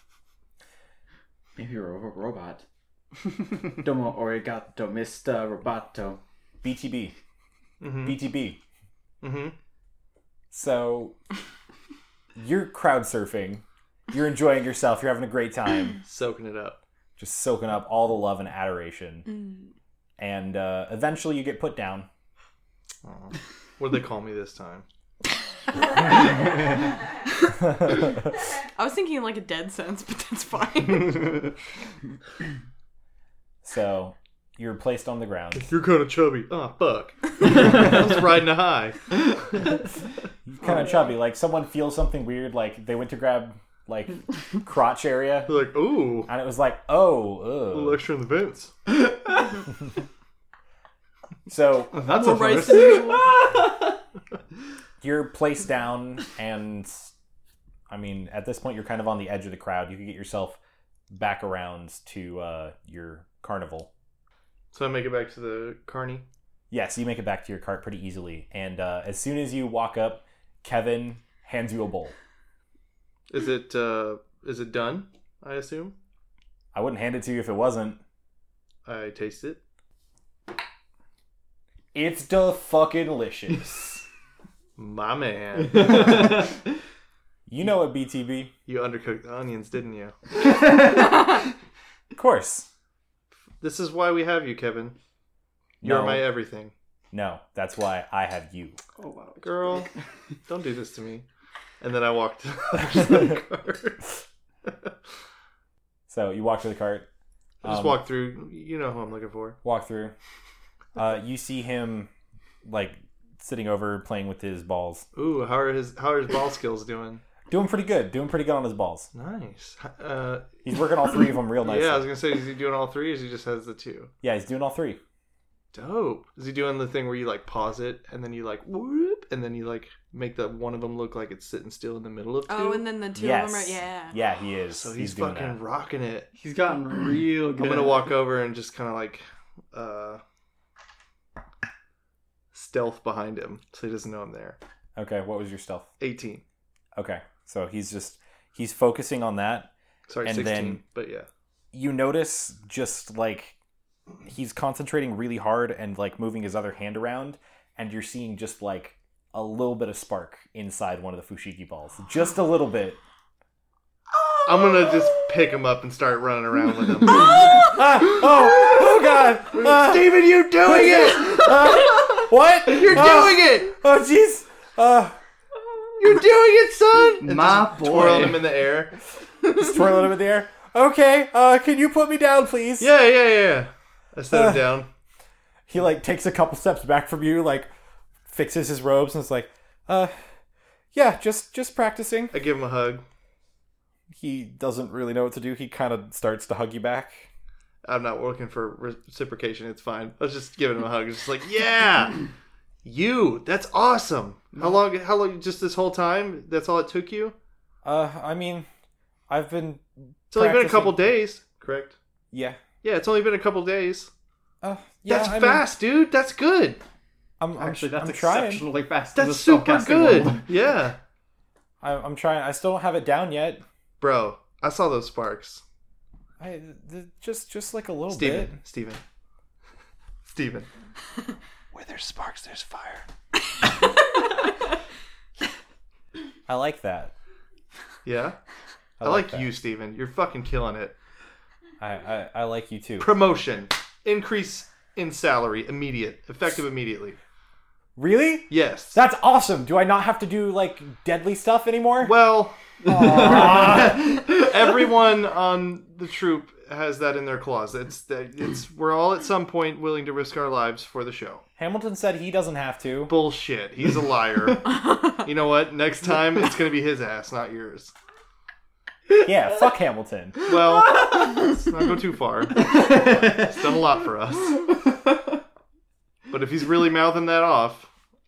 Maybe you're a robot. Domo origato, Mr. Roboto. BTB. Mm-hmm. BTB. Mm-hmm. So, you're crowd surfing. You're enjoying yourself. You're having a great time. Soaking it up. Just soaking up all the love and adoration. And eventually you get put down. Aw. What did they call me this time? I was thinking like a dead sense, but that's fine. So, you're placed on the ground. You're kind of chubby. Oh, fuck. I was riding a high. You're kind of chubby. Like, someone feels something weird. Like, they went to grab, like, crotch area. They're like, ooh, And it was like, a little oh, extra in the vents. So, That's More a rice first. than usual. you're placed down, and, I mean, at this point, you're kind of on the edge of the crowd. You can get yourself back around to your carnival. So I make it back to the carny. Yes, you make it back to your cart pretty easily. And as soon as you walk up, Kevin hands you a bowl. Is it done? I assume. I wouldn't hand it to you if it wasn't. I taste it. It's da fucking delicious. My man. You know what, BTB? You undercooked the onions, didn't you? Of course. This is why we have you, Kevin. You're No. my everything. No, that's why I have you. Oh wow, Girl, don't do this to me. And then I walked to the cart. So you walk to the cart. I just walk through. You know who I'm looking for. Walk through. You see him, like, sitting over playing with his balls. Ooh, how are his ball skills doing? Doing pretty good. Doing pretty good on his balls. Nice. He's working all three of them real nicely. Yeah, I was gonna say, is he doing all three, or is he just has the two? Yeah, he's doing all three. Dope. Is he doing the thing where you like pause it and then you like whoop and then you like make the one of them look like it's sitting still in the middle of two? Oh, and then the two Yes. of them are, yeah. Yeah, he is. So he's doing fucking that. rocking it. he's gotten real good. I'm gonna walk over and just kind of like stealth behind him so he doesn't know I'm there. Okay, what was your stealth? 18. Okay, so he's focusing on that. Sorry, And 16. then- but yeah. You notice just like he's concentrating really hard and like moving his other hand around, and you're seeing just like a little bit of spark inside one of the Fushigi balls. Just a little bit. I'm gonna just pick him up and start running around with him. Oh God! Steven, you doing it! What? You're doing it! Oh jeez! You're doing it, son! And My just boy. twirling him in the air. Just twirling him in the air. Okay, can you put me down, please? Yeah. I set him down. He like takes a couple steps back from you, like fixes his robes, and is like, yeah, just practicing. I give him a hug. He doesn't really know what to do. He kind of starts to hug you back. I'm not looking for reciprocation. It's fine. I was just giving him a hug. It's just like, yeah, that's awesome. How long? Just this whole time? That's all it took you? I mean, I've been. It's only been a practicing- couple days, correct? Yeah. Yeah, it's only been a couple days. Yeah. That's I mean, fast, dude. That's good. I'm Actually, that's I'm trying. exceptionally fast. in That's the super spellcasting good. world. Yeah, I'm trying. I still don't have it down yet. bro. I saw those sparks. Just like a little Steven. bit. Steven. Where there's sparks, there's fire. I like that. Yeah? I like that. you, Steven. You're fucking killing it. I like you too. Promotion. Increase in salary. Effective immediately. Really? Yes. That's awesome. Do I not have to do like deadly stuff anymore? Well, everyone on the troop has that in their clause. It's we're all at some point willing to risk our lives for the show. Hamilton said he doesn't have to. Bullshit. He's a liar. You know what? Next time it's going to be his ass, not yours. Yeah, fuck Hamilton. Well, let's not go too far. He's done a lot for us. But if he's really mouthing that off,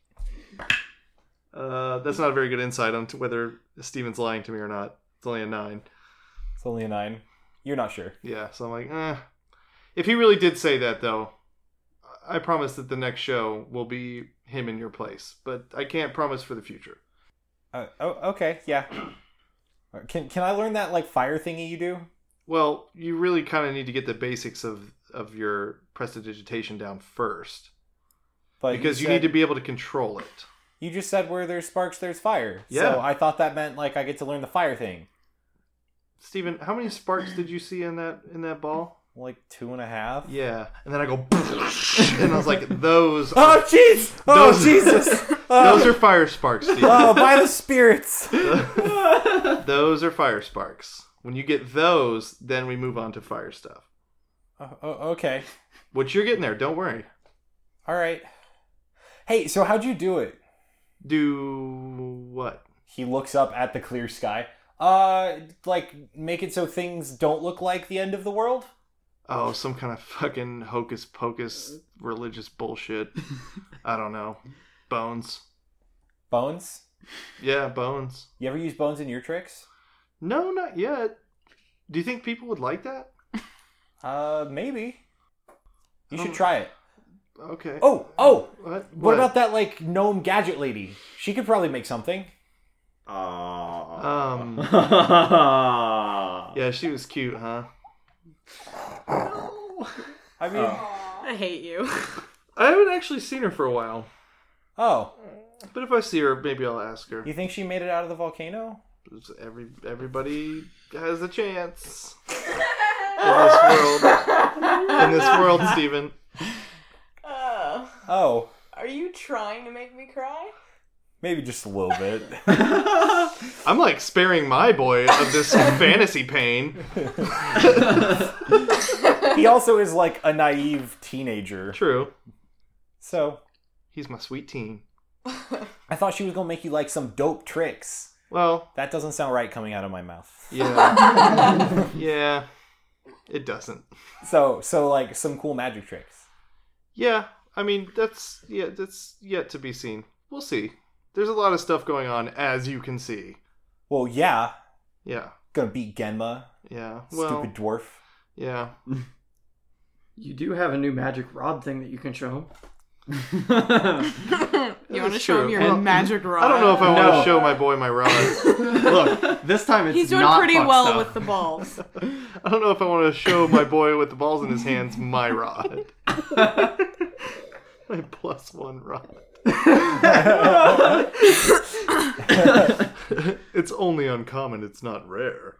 that's not a very good insight on whether Steven's lying to me or not. It's only a 9. It's only a 9. You're not sure. Yeah, so I'm like, If he really did say that, though, I promise that the next show will be him in your place. But I can't promise for the future. Okay, yeah. Can I learn that like fire thingy you do? Well, you really kind of need to get the basics of your prestidigitation down first. But Because you said- need to be able to control it. You just said where there's sparks, there's fire. Yeah. So I thought that meant like I get to learn the fire thing. Steven, how many sparks did you see in that ball? Like 2.5. Yeah. And then I go, and I was like, those Oh jeez! Oh Those- Jesus! those are fire sparks, Steven. Oh, by the spirits! Those are fire sparks. When you get those, then we move on to fire stuff. Okay. Which you're getting there, don't worry. All right. Hey, so how'd you do it? Do what? He looks up at the clear sky. Like make it so things don't look like the end of the world? Oh, some kind of fucking hocus pocus religious bullshit. I don't know. Bones. Bones? Yeah, bones. You ever use bones in your tricks? No, not yet. Do you think people would like that? Maybe. You should try it. Okay. Oh! What? What about that, like, gnome gadget lady? She could probably make something. Yeah, she was cute, huh? I mean... I hate you. I haven't actually seen her for a while. Oh. But if I see her, maybe I'll ask her. You think she made it out of the volcano? Everybody has a chance in this world, Steven. Oh. Are you trying to make me cry? Maybe just a little bit. I'm like sparing my boy of this fantasy pain. He also is like a naive teenager. True. So, He's my sweet teen. I thought she was gonna make you like some dope tricks. Well, That doesn't sound right coming out of my mouth. yeah. Yeah. It doesn't. So like some cool magic tricks. Yeah. I mean, that's yet to be seen. We'll see. There's a lot of stuff going on, as you can see. Well, yeah. Yeah. Gonna beat Genma. Yeah. Well, Stupid dwarf. yeah. You do have a new magic rod thing that you can show him. You want to show him your Well, magic rod? I don't know if I want No. to show my boy my rod. Look, this time it's He's doing not pretty fuck well stuff. with the balls. I don't know if I want to show my boy with the balls in his hands my rod. My +1 rod. It's only uncommon, it's not rare.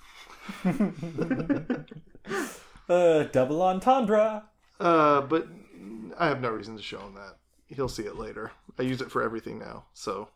Double entendre. But I have no reason to show him that. He'll see it later. I use it for everything now, so.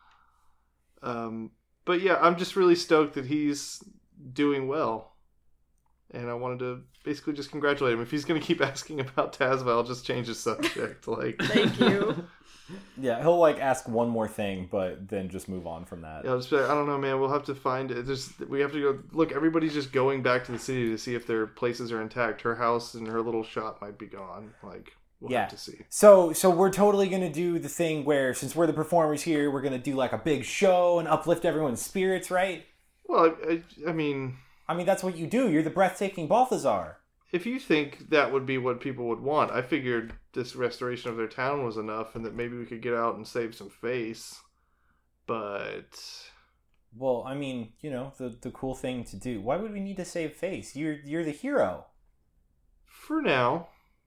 But yeah, I'm just really stoked that he's doing well. And I wanted to basically just congratulate him. If he's going to keep asking about Tazva, I'll just change the subject. Like, Thank you. Yeah, he'll like ask one more thing, but then just move on from that. yeah, I'll just be like, I don't know, man. We'll have to find it. We have to go. Look, everybody's just going back to the city to see if their places are intact. Her house and her little shop might be gone. Like, we'll Yeah. have to see. So we're totally gonna do the thing where, since we're the performers here, we're gonna do like a big show and uplift everyone's spirits, right? Well, I mean, I mean, that's what you do. You're the breathtaking Balthazar. if you think that would be what people would want, I figured this restoration of their town was enough, and that maybe we could get out and save some face. But Well, I mean, you know, the cool thing to do. Why would we need to save face? You're the hero. for now,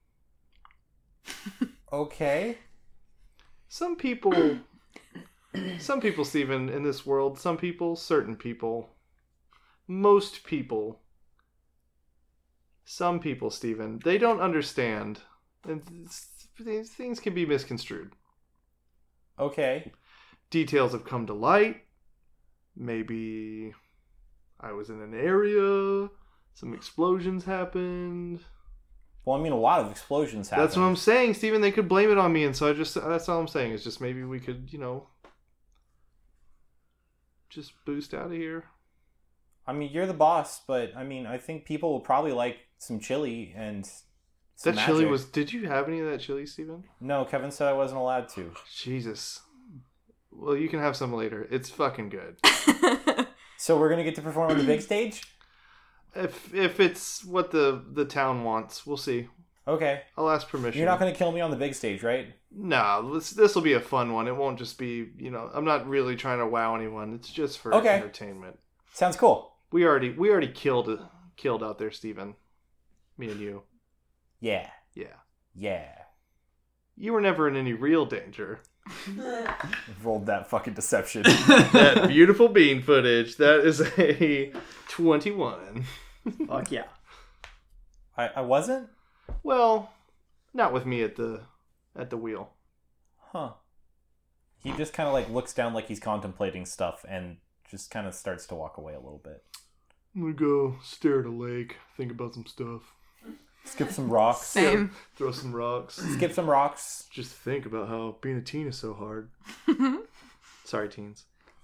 Okay. some people, Stephen, in this world, certain people, most people, some people, Stephen, they don't understand, and these things can be misconstrued. Okay. Details have come to light. Maybe I was in an area, some explosions happened. Well, I mean, a lot of explosions happen. That's what I'm saying, Stephen. They could blame it on me, and so that's all I'm saying, is just maybe we could, just boost out of here. I mean, you're the boss, but I mean, I think people will probably like some chili and some That chili magic. was... Did you have any of that chili, Stephen? No, Kevin said I wasn't allowed to. Jesus. Well, you can have some later. It's fucking good. So we're gonna get to perform on the big stage? If it's what the town wants, we'll see. Okay. I'll ask permission. You're not gonna kill me on the big stage, right? No, this will be a fun one. It won't just be, I'm not really trying to wow anyone. It's just for Okay. entertainment. Sounds cool. We already killed out there, Stephen. Me and you. Yeah. Yeah. Yeah. You were never in any real danger. Rolled that fucking deception. That beautiful bean footage. That is a 21. Fuck yeah. I wasn't? Well, not with me at the wheel. Huh. He just kind of like looks down like he's contemplating stuff and just kind of starts to walk away a little bit. I'm gonna go stare at a lake, think about some stuff, Skip some rocks. Same. throw some rocks, Skip some rocks. just think about how being a teen is so hard. Sorry, teens.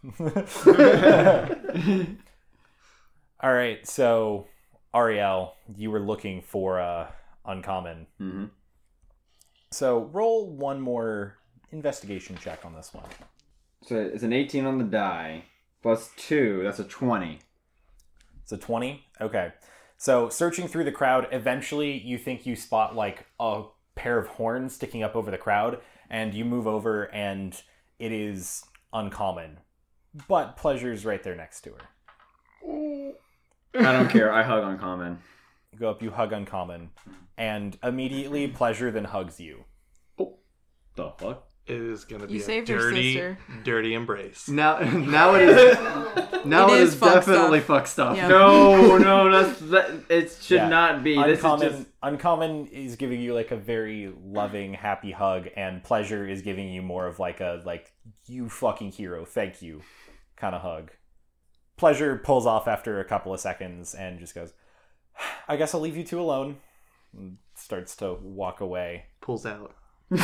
All right, so Ariel, you were looking for uncommon. Mm-hmm. So roll one more investigation check on this one. So it's an 18 on the die, plus 2, that's a 20. It's a 20? Okay. So searching through the crowd, eventually you think you spot like a pair of horns sticking up over the crowd, and you move over and it is uncommon. But Pleasure's right there next to her. I don't care, I hug Uncommon. You go up, you hug uncommon, and immediately Pleasure then hugs you. The fuck? It is gonna be You a saved her dirty, sister. dirty embrace. Now it is. Now It it is is fuck definitely stuff. fuck stuff. Yeah. No, it should Yeah. not be. This is Uncommon, just... uncommon is giving you like a very loving, happy hug, and Pleasure is giving you more of like a you fucking hero, thank you kind of hug. Pleasure pulls off after a couple of seconds and just goes, I guess I'll leave you two alone. And starts to walk away. Pulls out.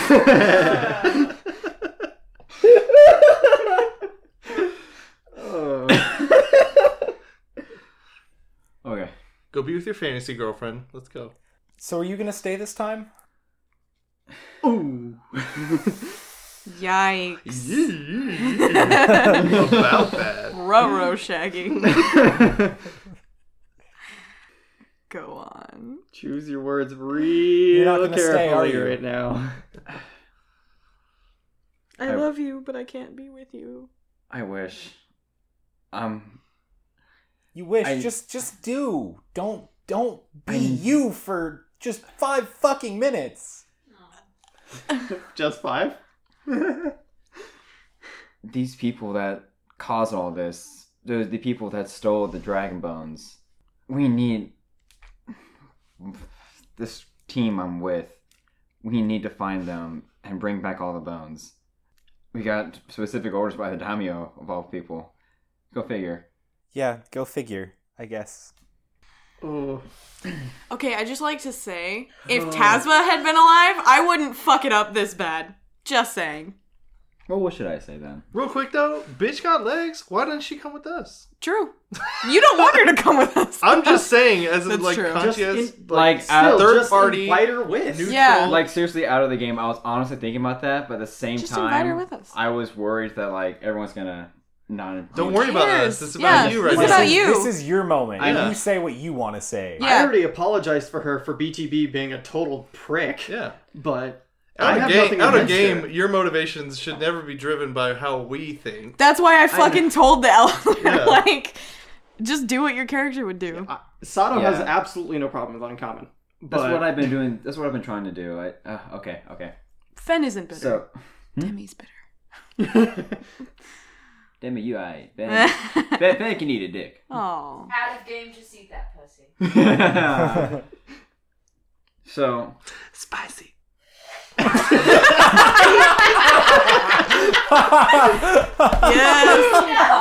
Okay. Go be with your fantasy girlfriend. Let's go. So are you gonna stay this time? Ooh. Yikes. About that. Ruh-roh shagging. Go on. Choose your words real not gonna stay, are carefully you? right now. I love you, but I can't be with you. I wish. You wish. Just do. Don't be you for just 5 fucking minutes. Just 5? These people that caused all this, the people that stole the dragon bones, we need this team I'm with. We need to find them and bring back all the bones. We got specific orders by the daimyo of all people. Go figure. Yeah, go figure, I guess. Oh. Okay, I just like to say, if Tazma had been alive, I wouldn't fuck it up this bad. Just saying. Well, what should I say then? Real quick though, bitch got legs. Why didn't she come with us? True. You don't want her to come with us. I'm just saying, as a That's like true. conscious, like, Still, third just party, invite her with. neutral. Yeah. Like, seriously, out of the game, I was honestly thinking about that, but at the same Just invite her time, with us. I was worried that, like, everyone's gonna not... Don't worry about cares? us. It's Yeah, about you right it's now. about you. This is your moment. I know. You say what you want to say. Yeah. I already apologized for her for BTB being a total prick. Yeah. But I have Out nothing of against game, her. your motivations should never be driven by how we think. That's why I fucking told the elevator, Yeah. like, just do what your character would do. Sato has Yeah. absolutely no problem with Uncommon. That's But what I've been doing. That's what I've been trying to do. Okay. Fen isn't bitter. So, Demi's bitter. Demi, you aight. Ben can eat a dick. Oh. Out of game, just eat that pussy. So, Spicy. Yes.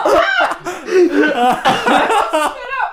Get out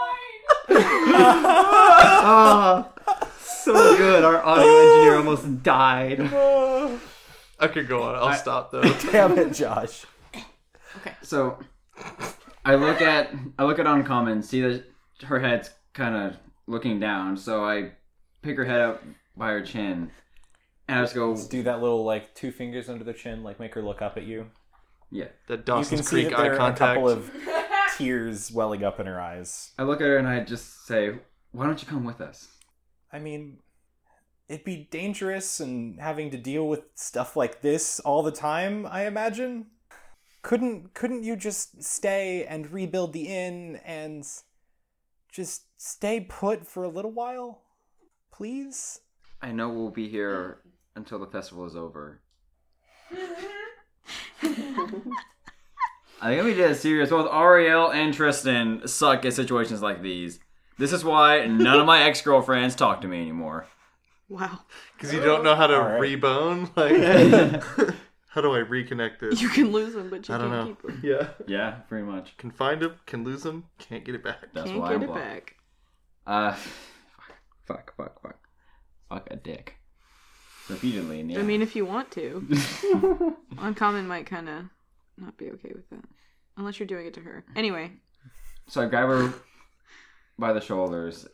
my wine! So good. Our audio engineer almost died. I could go on. I'll stop though. Damn it, Josh. so I look at Uncommon, see that her head's kind of looking down. So I pick her head up by her chin, and I just go, Let's do that little, like, 2 fingers under the chin, like, make her look up at you. yeah. That You Dawson's can see Creek that eye there are a contact. couple of tears welling up in her eyes. I look at her and I just say, "Why don't you come with us?" I mean, it'd be dangerous and having to deal with stuff like this all the time, I imagine. Couldn't you just stay and rebuild the inn and just stay put for a little while? Please? I know we'll be here until the festival is over. I think we did serious. Both Ariel and Tristan suck at situations like these. This is why none of my ex-girlfriends talk to me anymore. Wow. Because you don't know how to Alright. rebone. Like, how do I reconnect this? You can lose them, but you I don't can't know. keep them. Yeah. Yeah, pretty much. Can find him, can lose him, can't get it back. That's Can't why get I'm it blocked. back. Fuck a dick. Repeatedly in the I mean, if you want to. Uncommon might kind of not be okay with that. Unless you're doing it to her. Anyway. So I grab her by the shoulders.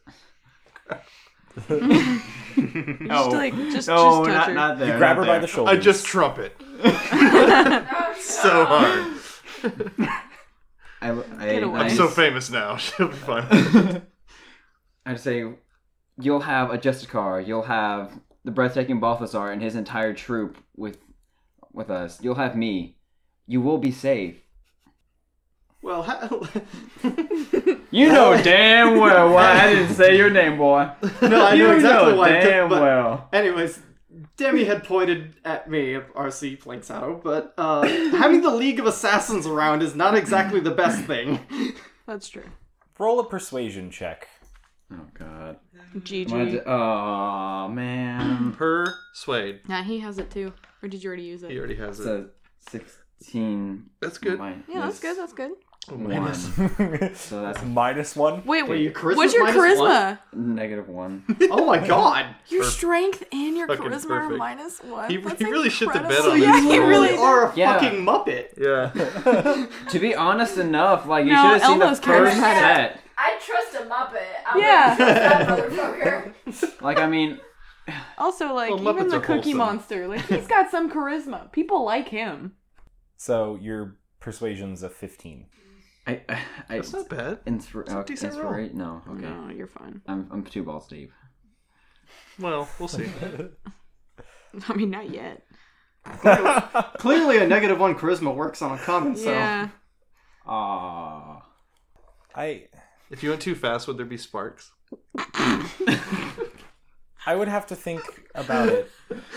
Just like, just no, touch her. not there. Grab not her by there. the shoulders. I just trumpet. Oh, So hard. Get away. I'm so famous now. She'll be fine. I'd say, you'll have a Justicar, you'll have the breathtaking Balthazar and his entire troop with us. You'll have me. You will be safe. Well, You know damn well why I didn't say your name, boy. no, I know exactly why. Damn but well. anyways, Demi had pointed at me, RC playing Sato, but having the League of Assassins around is not exactly the best thing. That's true. Roll a persuasion check. Oh god. GG. Oh man. Persuade. Nah, he has it too. Or did you already use it? He already has It's it. a 16. That's good. Yeah, that's good. That's good. One. So that's -1. Wait, Wait, your charisma's what's your minus charisma? -1. Oh my god! Your strength and your Fucking charisma are perfect. -1. He That's really shit the bed incredible. on Yeah, this he one. really You are a Yeah. fucking Muppet. Yeah. To be honest enough, like you No, should have seen the Elmo's first charismatic. set. I trust a Muppet. I'm Yeah. gonna trust that motherfucker. Like I mean, Also, like, Well, even Muppets the are Cookie wholesome. Monster, like, he's got some charisma. People like him. So your persuasion's a 15. I That's not bad. a decent roll. No, okay. No, you're fine. I'm 2 balls deep. Well, we'll see. I mean, not yet. Clearly, a -1 charisma works on uncommon. So Yeah. Aww. If you went too fast, would there be sparks? I would have to think about it.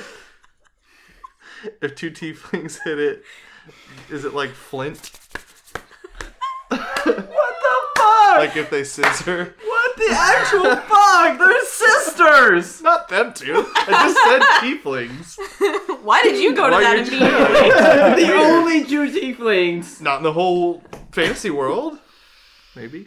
If 2 tieflings hit it, is it like flint? What the fuck? Like if they scissor? What the actual fuck? They're sisters! Not them two. I just said tieflings. Why did you go to Why that did you- immediately? The only two tieflings. Not in the whole fantasy world. Maybe.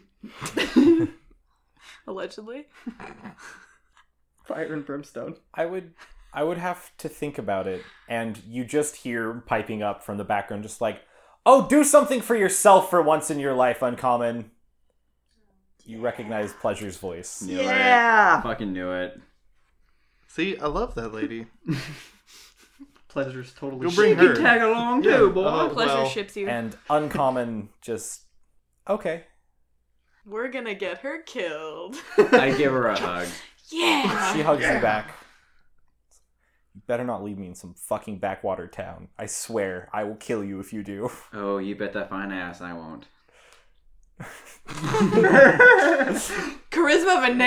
Allegedly. fire and brimstone. I would have to think about it, and you just hear piping up from the background, just like, "Oh, do something for yourself for once in your life, Uncommon." You recognize Pleasure's voice. Knew it. Fucking knew it. See, I love that lady. Pleasure's totally. You'll bring You her. can tag along Yeah. too, boy. Oh, Pleasure well. ships you. And Uncommon just, okay. We're gonna get her killed. I give her a hug. Yeah. She hugs you back. You better not leave me in some fucking backwater town. I swear, I will kill you if you do. Oh, you bet that fine ass I won't. Charisma of a -1.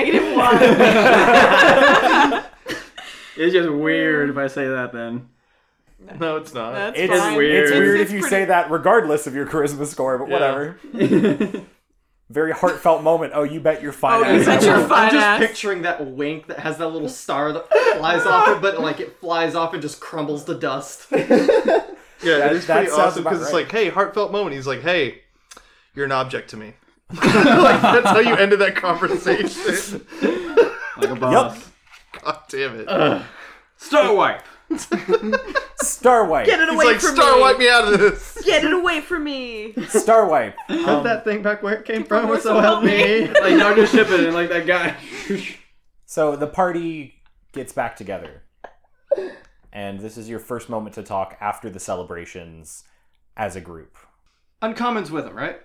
It's just weird if I say that then. No, it's not. That's It's fine. weird. It's weird It's if you pretty- say that regardless of your charisma score, but Yeah. whatever. Very heartfelt moment. Oh, you bet your fine Oh, you ass bet I your won't. fine I'm just ass. picturing that wink that has that little star that flies off it, but like it flies off and just crumbles to dust. Yeah, That- it's that pretty sounds awesome about because it's right. like, hey, heartfelt moment. He's like, hey, you're an object to me. Like, that's how you ended that conversation. Like a boss. God damn it. Star wipe. Star Wipe. Get it He's away like, from Star, me. wipe me out of this. Get it away from me. Star Wipe. Put that thing back where it came from, from so help me. Like Dr. Shippin and like that guy. So the party gets back together. And this is your first moment to talk after the celebrations as a group. Uncommon's with him, right?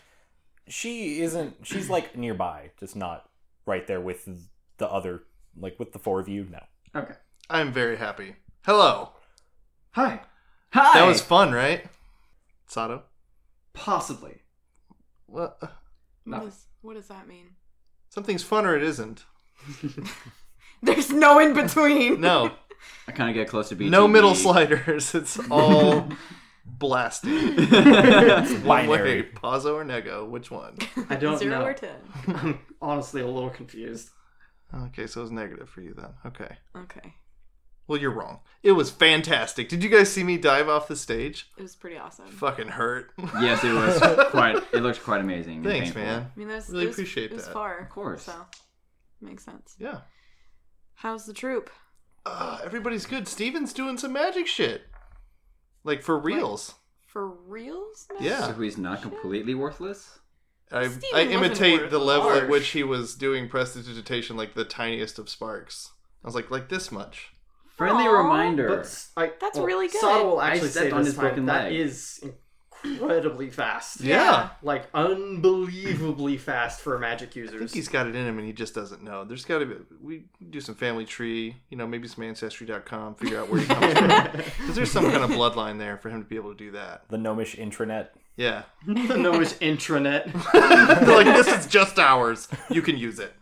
She isn't, she's like nearby, just not right there with the other, like with the four of you. No. Okay. I'm very happy. Hello. Hi. Hi. That was fun, right? Sato? Possibly. What? No. What does that mean? Something's fun or it isn't. There's no in between. No. I kind of get close to BTB. No middle sliders. It's all blasting. One Binary. way. Pazzo or Nego? Which one? I don't 0 know. or 10. I'm honestly a little confused. Okay, so it's negative for you then. Okay. Okay. Well, you're wrong. It was fantastic. Did you guys see me dive off the stage? It was pretty awesome. Fucking hurt. Yes, it was quite. It looked quite amazing. and Thanks, painful. man. I mean, that's Really appreciate it was that. far. Of course. So, makes sense. Yeah. How's the troop? Everybody's good. Steven's doing some magic shit. Like, for reals. For reals? now? Yeah. So he's not completely worthless. I Steven imitate wasn't the level at harsh. which he was doing prestidigitation, like the tiniest of sparks. I was like this much. Friendly Aw. But That's really good. Sato will I actually stepped say on this his time, broken that leg. is incredibly fast. Yeah. Like, unbelievably fast for magic I think users. he's got it in him and he just doesn't know. There's got to be, we do some family tree, maybe some ancestry.com, figure out where he comes from. Because there's some kind of bloodline there for him to be able to do that. The gnomish intranet. Yeah. The gnomish intranet. They're like, this is just ours. You can use it.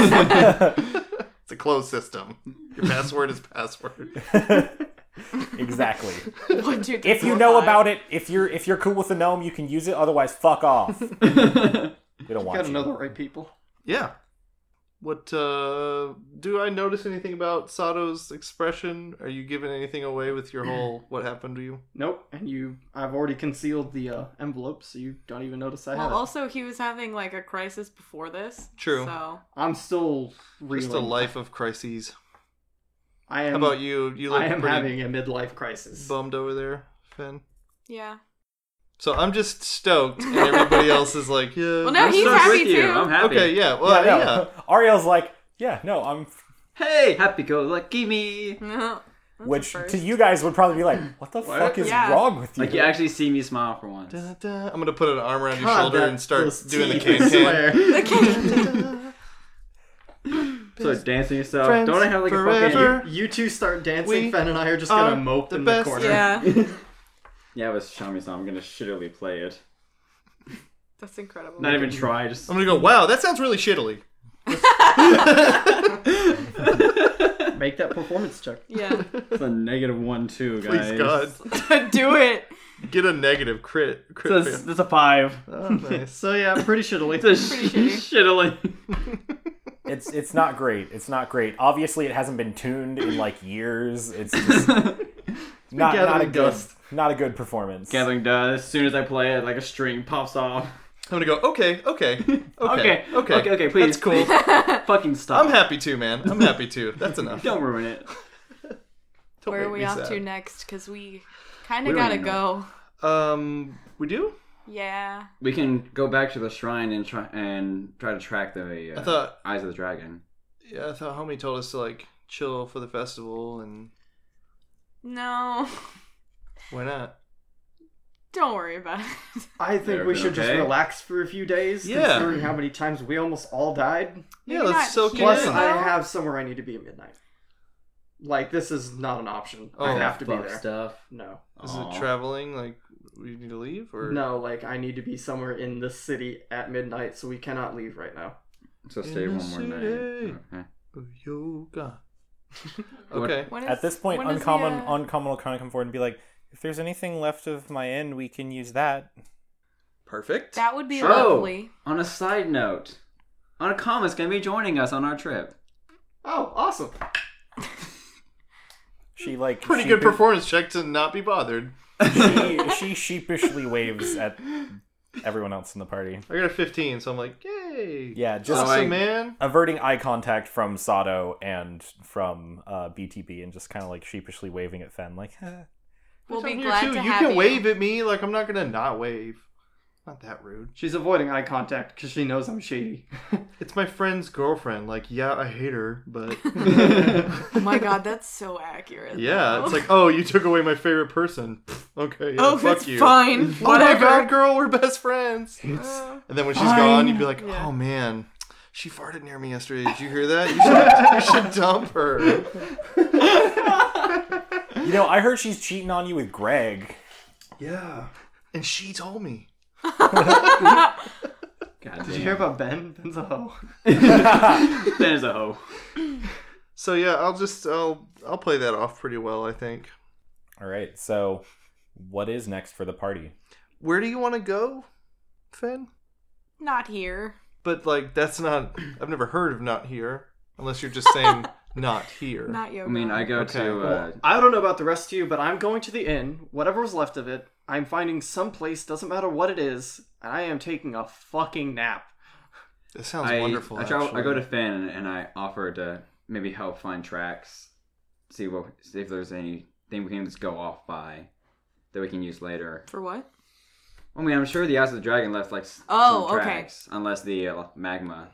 It's a closed system. Your password is password. Exactly. 1, 2, 3, If you 4, know 5. about it, if you're cool with the gnome, you can use it. Otherwise, fuck off. We don't want Gotta you. know the right people. Yeah. What, do I notice anything about Sato's expression? Are you giving anything away with your whole, what happened to you? Nope. And I've already concealed the envelope, so you don't even notice I Well, have it. also, he was having like a crisis before this. True. So, I'm still reeling. Just a life of crises. I am. How about you? You look I am pretty having a midlife crisis. bummed over there, Finn. yeah. So I'm just stoked, and everybody else is like, yeah. Well, no, I'm he's stoked happy with you. too. I'm happy. Okay, yeah. Well, yeah. no. Ariel's like, yeah, no, I'm. Hey, happy go lucky me. That's Which a first. to you guys would probably be like, what the fuck is Yeah. wrong with you? Like you actually see me smile for once. Da, da. I'm gonna put an arm around your God, shoulder that- and start those doing the teeth, I can-can. swear. The king. So dancing yourself. friends Don't I have like a forever. fucking... You two start dancing. We Fen and I are just are gonna mope the in best. the corner. Yeah. Yeah, but show me something. I'm gonna shittily play it. That's incredible. Not even try. Just I'm gonna go, wow, that sounds really shittily. Make that performance check. Yeah. it's a -1, guys. Please, God. Do it. Get a negative crit. It's a 5. Oh, nice. So yeah, pretty shittily. It's a Pretty shitty. shittily. It's not great. It's not great. Obviously, it hasn't been tuned in like years. It's just not a gathering good dust. not a good performance. Gathering dust. As soon as I play it, like a string pops off. I'm gonna go, okay, Okay, please. That's cool. Fucking stop. I'm happy too, man. I'm happy too. That's enough. Don't ruin it. Don't Where are make we me off sad. to next? Because we kind We of don't gotta even go. We do? Yeah. We can go back to the shrine and try to track the I thought, Eyes of the Dragon. yeah, I thought homie told us to like chill for the festival, and No. why not? Don't worry about it. I think we Everything should just okay? relax for a few days. Yeah. Considering how many times we almost all died. Yeah, Maybe let's not soak it here, Plus, in. though. I have somewhere I need to be at midnight. Like, this is not an option. I Oh, have to be Fuck there. stuff. No. Is Aw. it traveling? Like, we need to leave? Or No, like, I need to be somewhere in the city at midnight, so we cannot leave right now. So stay In one the more night. city. Okay. Yoga. Okay. When is- At this point, when is Uncommon the, Uncommon will kind of come forward and be like, "If there's anything left of my inn, we can use that." Perfect. That would be Oh, lovely. on a side note, Unacommon's gonna be joining us on our trip. Oh, awesome. She like Pretty good performance check to not be bothered. She sheepishly waves at everyone else in the party. I got a 15, so I'm like, yay. Yeah, just Awesome, like- man. averting eye contact from Sato and from BTB, and just kind of like sheepishly waving at Fen, like, We'll be I'm here glad too. to You have can you. wave at me. Like, I'm not gonna not wave. Not that rude. She's avoiding eye contact because she knows I'm shady. It's my friend's girlfriend. Like, yeah, I hate her, but Oh my god, that's so accurate. yeah, though. it's like, oh, you took away my favorite person. Okay, yeah, Oh, fuck it's you. fine. Oh my Whatever. god, girl, we're best friends. Uh, And then when she's gone, you'd be like, Yeah. oh man, she farted near me yesterday. Did you hear that? You should dump her. you know, I heard she's cheating on you with Greg. Yeah. And she told me. God Did you hear about Ben? Ben's a hoe. There's a hoe. So yeah, I'll play that off pretty well, I think. All right, so what is next for the party? Where do you want to go, Fen? Not here. But like, that's not. I've never heard of not here, unless you're just saying not here. Not yoga. I mean, I go Okay, to. well, I don't know about the rest of you, but I'm going to the inn. Whatever was left of it, I'm finding some place, doesn't matter what it is, and I am taking a fucking nap. This sounds wonderful. I go to Finn and I offer to maybe help find tracks, see if there's anything we can just go off by that we can use later. For what? I mean, I'm sure the Eyes of the Dragon left like Oh, some okay. tracks, unless the magma.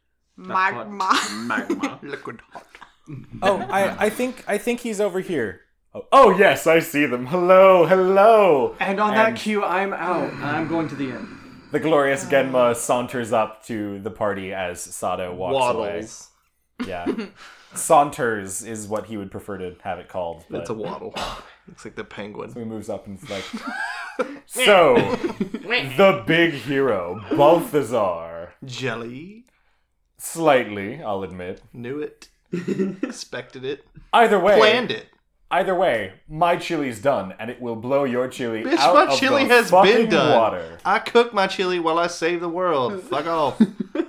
Magma. Liquid hot. Oh, I think he's over here. Oh yes, I see them. Hello. And on that cue, I'm out, and I'm going to the inn. The glorious Genma saunters up to the party as Sato walks Waddles. away. Yeah. Saunters is what he would prefer to have it called. But It's a waddle. Looks like the penguin. so he moves up and is like, so, the big hero, Balthazar. Jelly. Slightly, I'll admit. Knew it. Expected it. Either way. Planned it. Either way, my chili's done, and it will blow your chili Bitch, out my of chili the has fucking been done. water. I cook my chili while I save the world. Fuck off.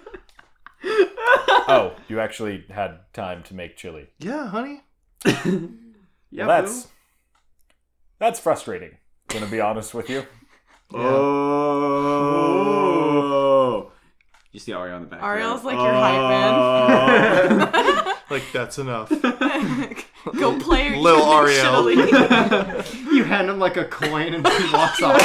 Oh, you actually had time to make chili. Yeah, honey. Yeah, Well, that's frustrating. Gonna be honest with you. Oh. You see Ariel in the back. Ariel's like your hype man. Like, that's enough. Go play your Lil Ariel. shittily. You hand him like a coin and he walks off.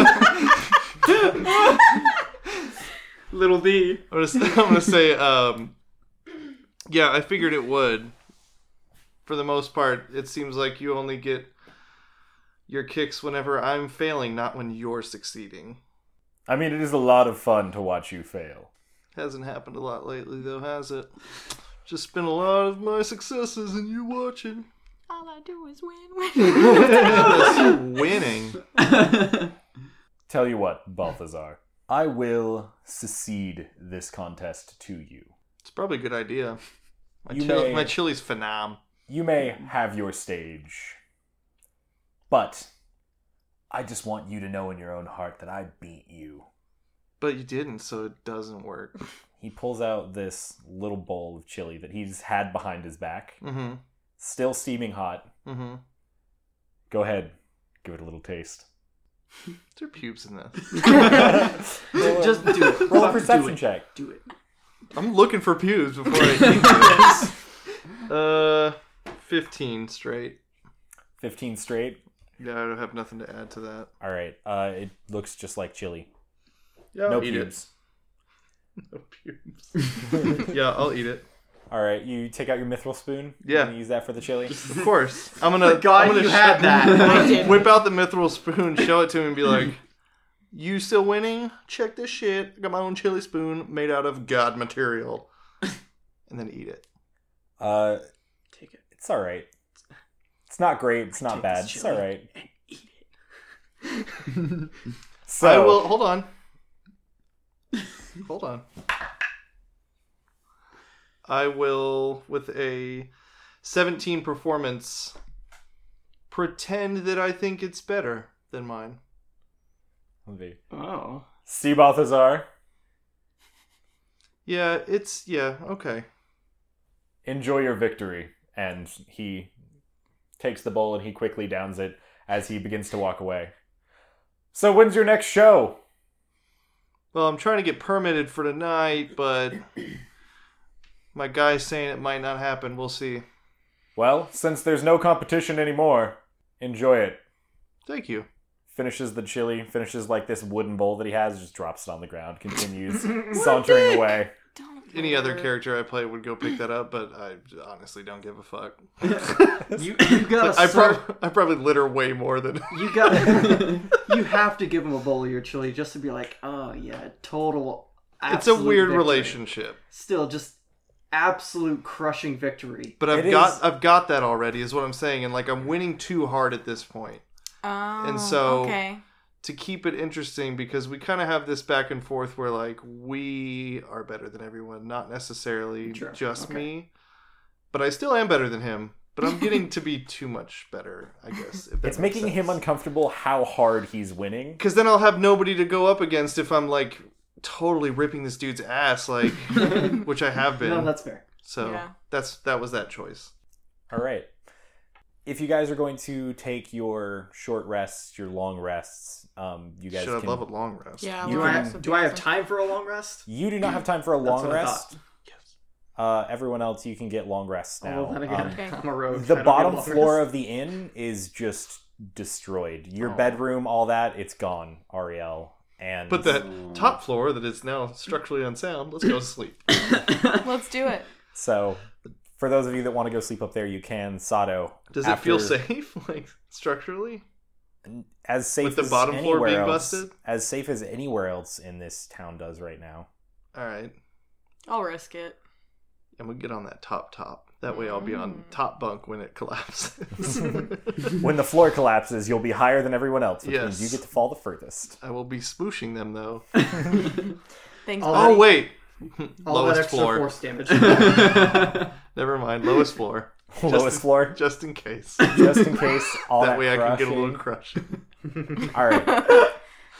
Little D. I'm gonna say, yeah, I figured it would. For the most part, it seems like you only get your kicks whenever I'm failing, not when you're succeeding. I mean, it is a lot of fun to watch you fail. Hasn't happened a lot lately, though, has it? just spent a lot of my successes in you watching. All I do is win. That's winning. Tell you what, Balthazar. I will secede this contest to you. It's probably a good idea. You My chili's phenom. You may have your stage, but I just want you to know in your own heart that I beat you. But you didn't, so it doesn't work. He pulls out this little bowl of chili that he's had behind his back, Mm-hmm. still steaming hot. Mm-hmm. Go ahead, give it a little taste. Is there pubes in this? Just do it. Roll a Fucking perception do it. check. Do it. I'm looking for pubes before I eat this. 15 straight. 15 straight. Yeah, I don't have nothing to add to that. All right. It looks just like chili. Yeah, No I'll eat pubes. it. No pubes. Yeah, I'll eat it. All right. You take out your mithril spoon. Yeah. And use that for the chili. Of course. I'm gonna. God, I'm gonna you had that. Whip out the mithril spoon, show it to him, and be like, "You still winning? Check this shit. I got my own chili spoon made out of god material." And then eat it. Take it. It's all right. It's not great. It's not Take bad. this It's all chili right. and eat it. So I will. Hold on. Hold on. I will, with a 17 performance, pretend that I think it's better than mine. Oh. See, Balthazar. Yeah, okay. Enjoy your victory. And he takes the bowl and he quickly downs it as he begins to walk away. So when's your next show? Well, I'm trying to get permitted for tonight, but my guy's saying it might not happen. We'll see. Well, since there's no competition anymore, enjoy it. Thank you. Finishes the chili, finishes like this wooden bowl that he has, just drops it on the ground, continues sauntering away. Any other character I play would go pick that up, but I honestly don't give a fuck. You gotta I probably litter way more than... You got. You have to give him a bowl of your chili just to be like, oh yeah, total. It's a absolute weird victory. relationship. Still, just absolute crushing victory. But It I've got that already, is what I'm saying, and like I'm winning too hard at this point. Oh, And so- okay. To keep it interesting, because we kind of have this back and forth where like we are better than everyone, not necessarily Sure. just Okay. me, but I still am better than him. But I'm getting to be too much better, I guess. If that It's makes making him sense. uncomfortable how hard he's winning. Because then I'll have nobody to go up against if I'm like totally ripping this dude's ass, like which I have been. No, that's fair. So Yeah. that was that choice. All right. If you guys are going to take your short rests, your long rests, you guys Should can... I love a long rest? Yeah. You long can- rest would Do be I have awesome. time for a long rest? You do not have time for a That's long what I rest. Everyone else, you can get long rests now. Well, then again, Okay. I'm a rogue. The I don't bottom get long floor rest. of the inn is just destroyed. Your Oh. bedroom, all that, it's gone, Ariel. And But that top floor that is now structurally unsound, let's go sleep. Let's do it. so, for those of you that want to go sleep up there, you can. Sado. Does it feel safe, like structurally? As safe With the as bottom floor anywhere being else, busted? as safe as anywhere else in this town does right now. All right, I'll risk it. and we get on that top. That way, I'll be on top bunk when it collapses. When the floor collapses, you'll be higher than everyone else, which Yes. means you get to fall the furthest. I will be smooshing them though. Thanks, Oh, buddy. Oh wait, All that lowest extra floor. force damage. Never mind, lowest floor. Lowest floor, Just in case. just in case. All That way I can get a crushing. little crush. All right.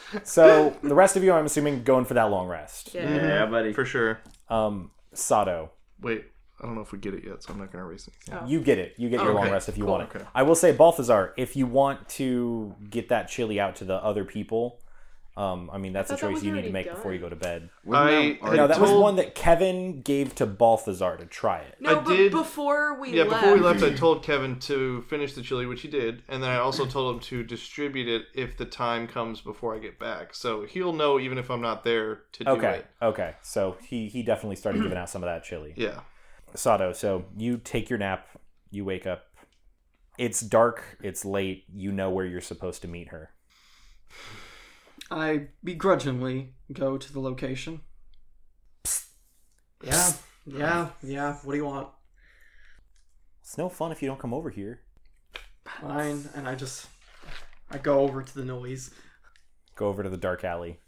So the rest of you, I'm assuming, going for that long rest. Yeah. Yeah, buddy. For sure. Sado, Wait, I don't know if we get it yet, so I'm not going to erase anything. Oh. you get it. You get your Okay, long rest if you cool, want it. okay. I will say, Balthazar, if you want to get that chili out to the other people, I mean, that's a thought that choice was you need to already make done. before you go to bed. I No, that was told- one that Kevin gave to Balthazar to try it. No, I but did- before we Yeah, left. before we left, I told Kevin to finish the chili, which he did, and then I also told him to distribute it if the time comes before I get back. So he'll know even if I'm not there to do Okay, it. okay. So he definitely started giving out some of that chili. Yeah. Sado, so you take your nap, you wake up. It's dark, it's late, you know where you're supposed to meet her. I begrudgingly go to the location. Yeah, Yeah. What do you want? It's no fun if you don't come over here. Fine. And I go over to the noise. Go over to the dark alley.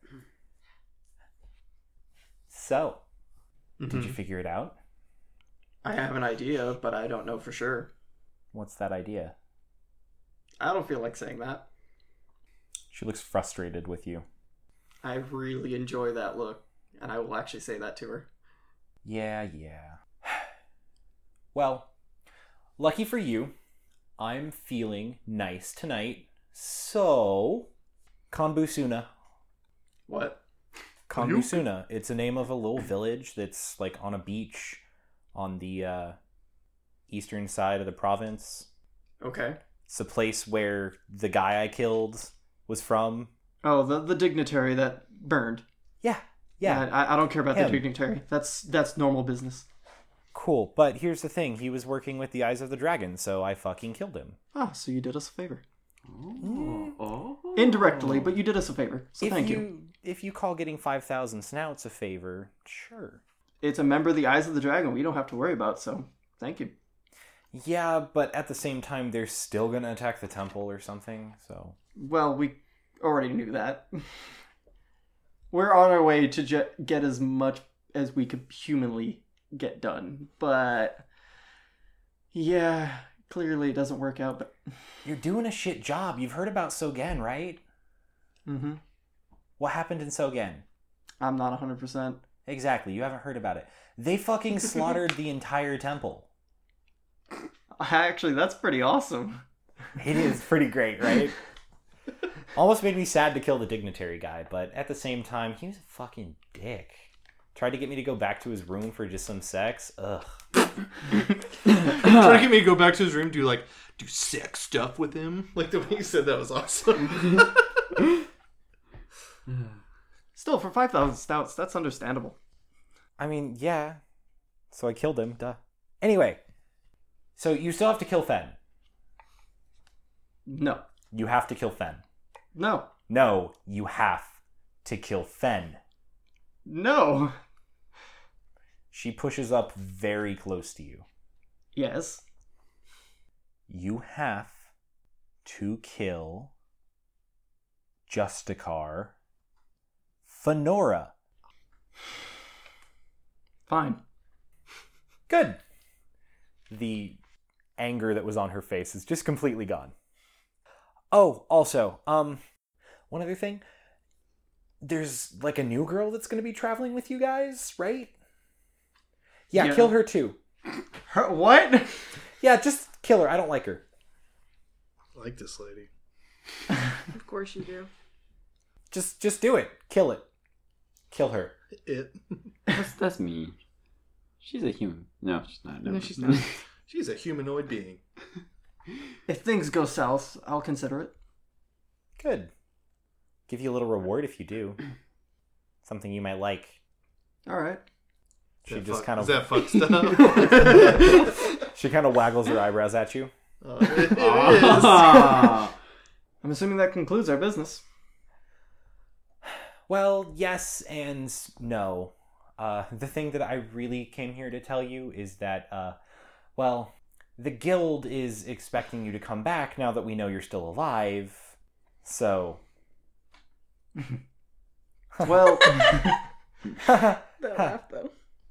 So, did you figure it out? I have an idea, but I don't know for sure. What's that idea? I don't feel like saying that. She looks frustrated with you. I really enjoy that look, and I will actually say that to her. Yeah. Well, lucky for you, I'm feeling nice tonight. So, Konbusuna. What? Konbusuna. It's a name of a little village that's like on a beach on the eastern side of the province. Okay. It's a place where the guy I killed was from. Oh, the dignitary that burned. Yeah. I don't care about Him. the dignitary. That's normal business. Cool. But here's the thing. He was working with the Eyes of the Dragon, so I fucking killed him. Ah, so you did us a favor. Oh. Indirectly, but you did us a favor. So thank you. If you call getting 5,000 snouts a favor, sure. It's a member of the Eyes of the Dragon we don't have to worry about, so thank you. Yeah, but at the same time, they're still gonna attack the temple or something, so... Well, we already knew that. We're on our way to get as much as we could humanly get done, but... Yeah, clearly it doesn't work out, but... You're doing a shit job. You've heard about Sogen, right? Mm-hmm. What happened in Sogen? I'm not 100%. Exactly, you haven't heard about it. They fucking slaughtered the entire temple. Actually, that's pretty awesome. It is pretty great, right? Almost made me sad to kill the dignitary guy, but at the same time, he was a fucking dick. Tried to get me to go back to his room for just some sex. Ugh. Trying to get me to go back to his room, do sex stuff with him. Like the way you said that was awesome. Still, for 5,000 stouts, that's understandable. I mean, yeah. So I killed him, duh. Anyway, so you still have to kill Fen. No. You have to kill Fen. No. No, you have to kill Fen. No. She pushes up very close to you. Yes. You have to kill Justicar Fenora. Fine. Good. The anger that was on her face is just completely gone. Oh, also, one other thing. There's like a new girl that's going to be traveling with you guys, right? Yeah, kill her too. Her, what? Yeah, just kill her. I don't like her. I like this lady. Of course you do. Just do it. Kill it. Kill her. That's me. She's a human. No, she's not. No, she's not. She's a humanoid being. If things go south, I'll consider it. Good. Give you a little reward if you do. Something you might like. All right. She just kind of... Is that fucked up? She kind of waggles her eyebrows at you. It is. Ah. I'm assuming that concludes our business. Well, yes and no. The thing that I really came here to tell you is that, the guild is expecting you to come back now that we know you're still alive. So... Well, That laugh, though.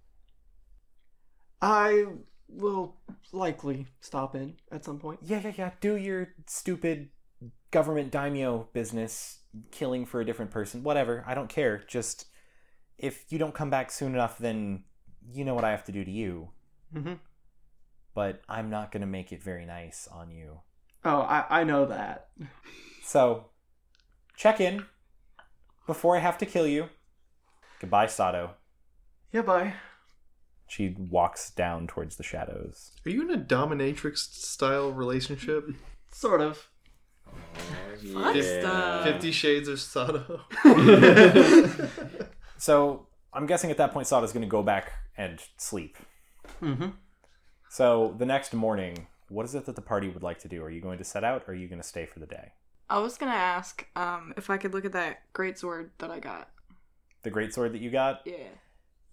I will likely stop in at some point. Yeah. Do your stupid government daimyo business, killing for a different person. Whatever. I don't care. Just, if you don't come back soon enough, then you know what I have to do to you. Mm-hmm. But I'm not going to make it very nice on you. Oh, I know that. So, check in before I have to kill you. Goodbye, Sato. Yeah, bye. She walks down towards the shadows. Are you in a dominatrix style relationship? Sort of. Fun stuff. 50 Shades of Sato. So, I'm guessing at that point Sato's going to go back and sleep. Mm-hmm. So, the next morning, what is it that the party would like to do? Are you going to set out, or are you going to stay for the day? I was gonna ask if I could look at that greatsword that I got. The greatsword that you got? Yeah.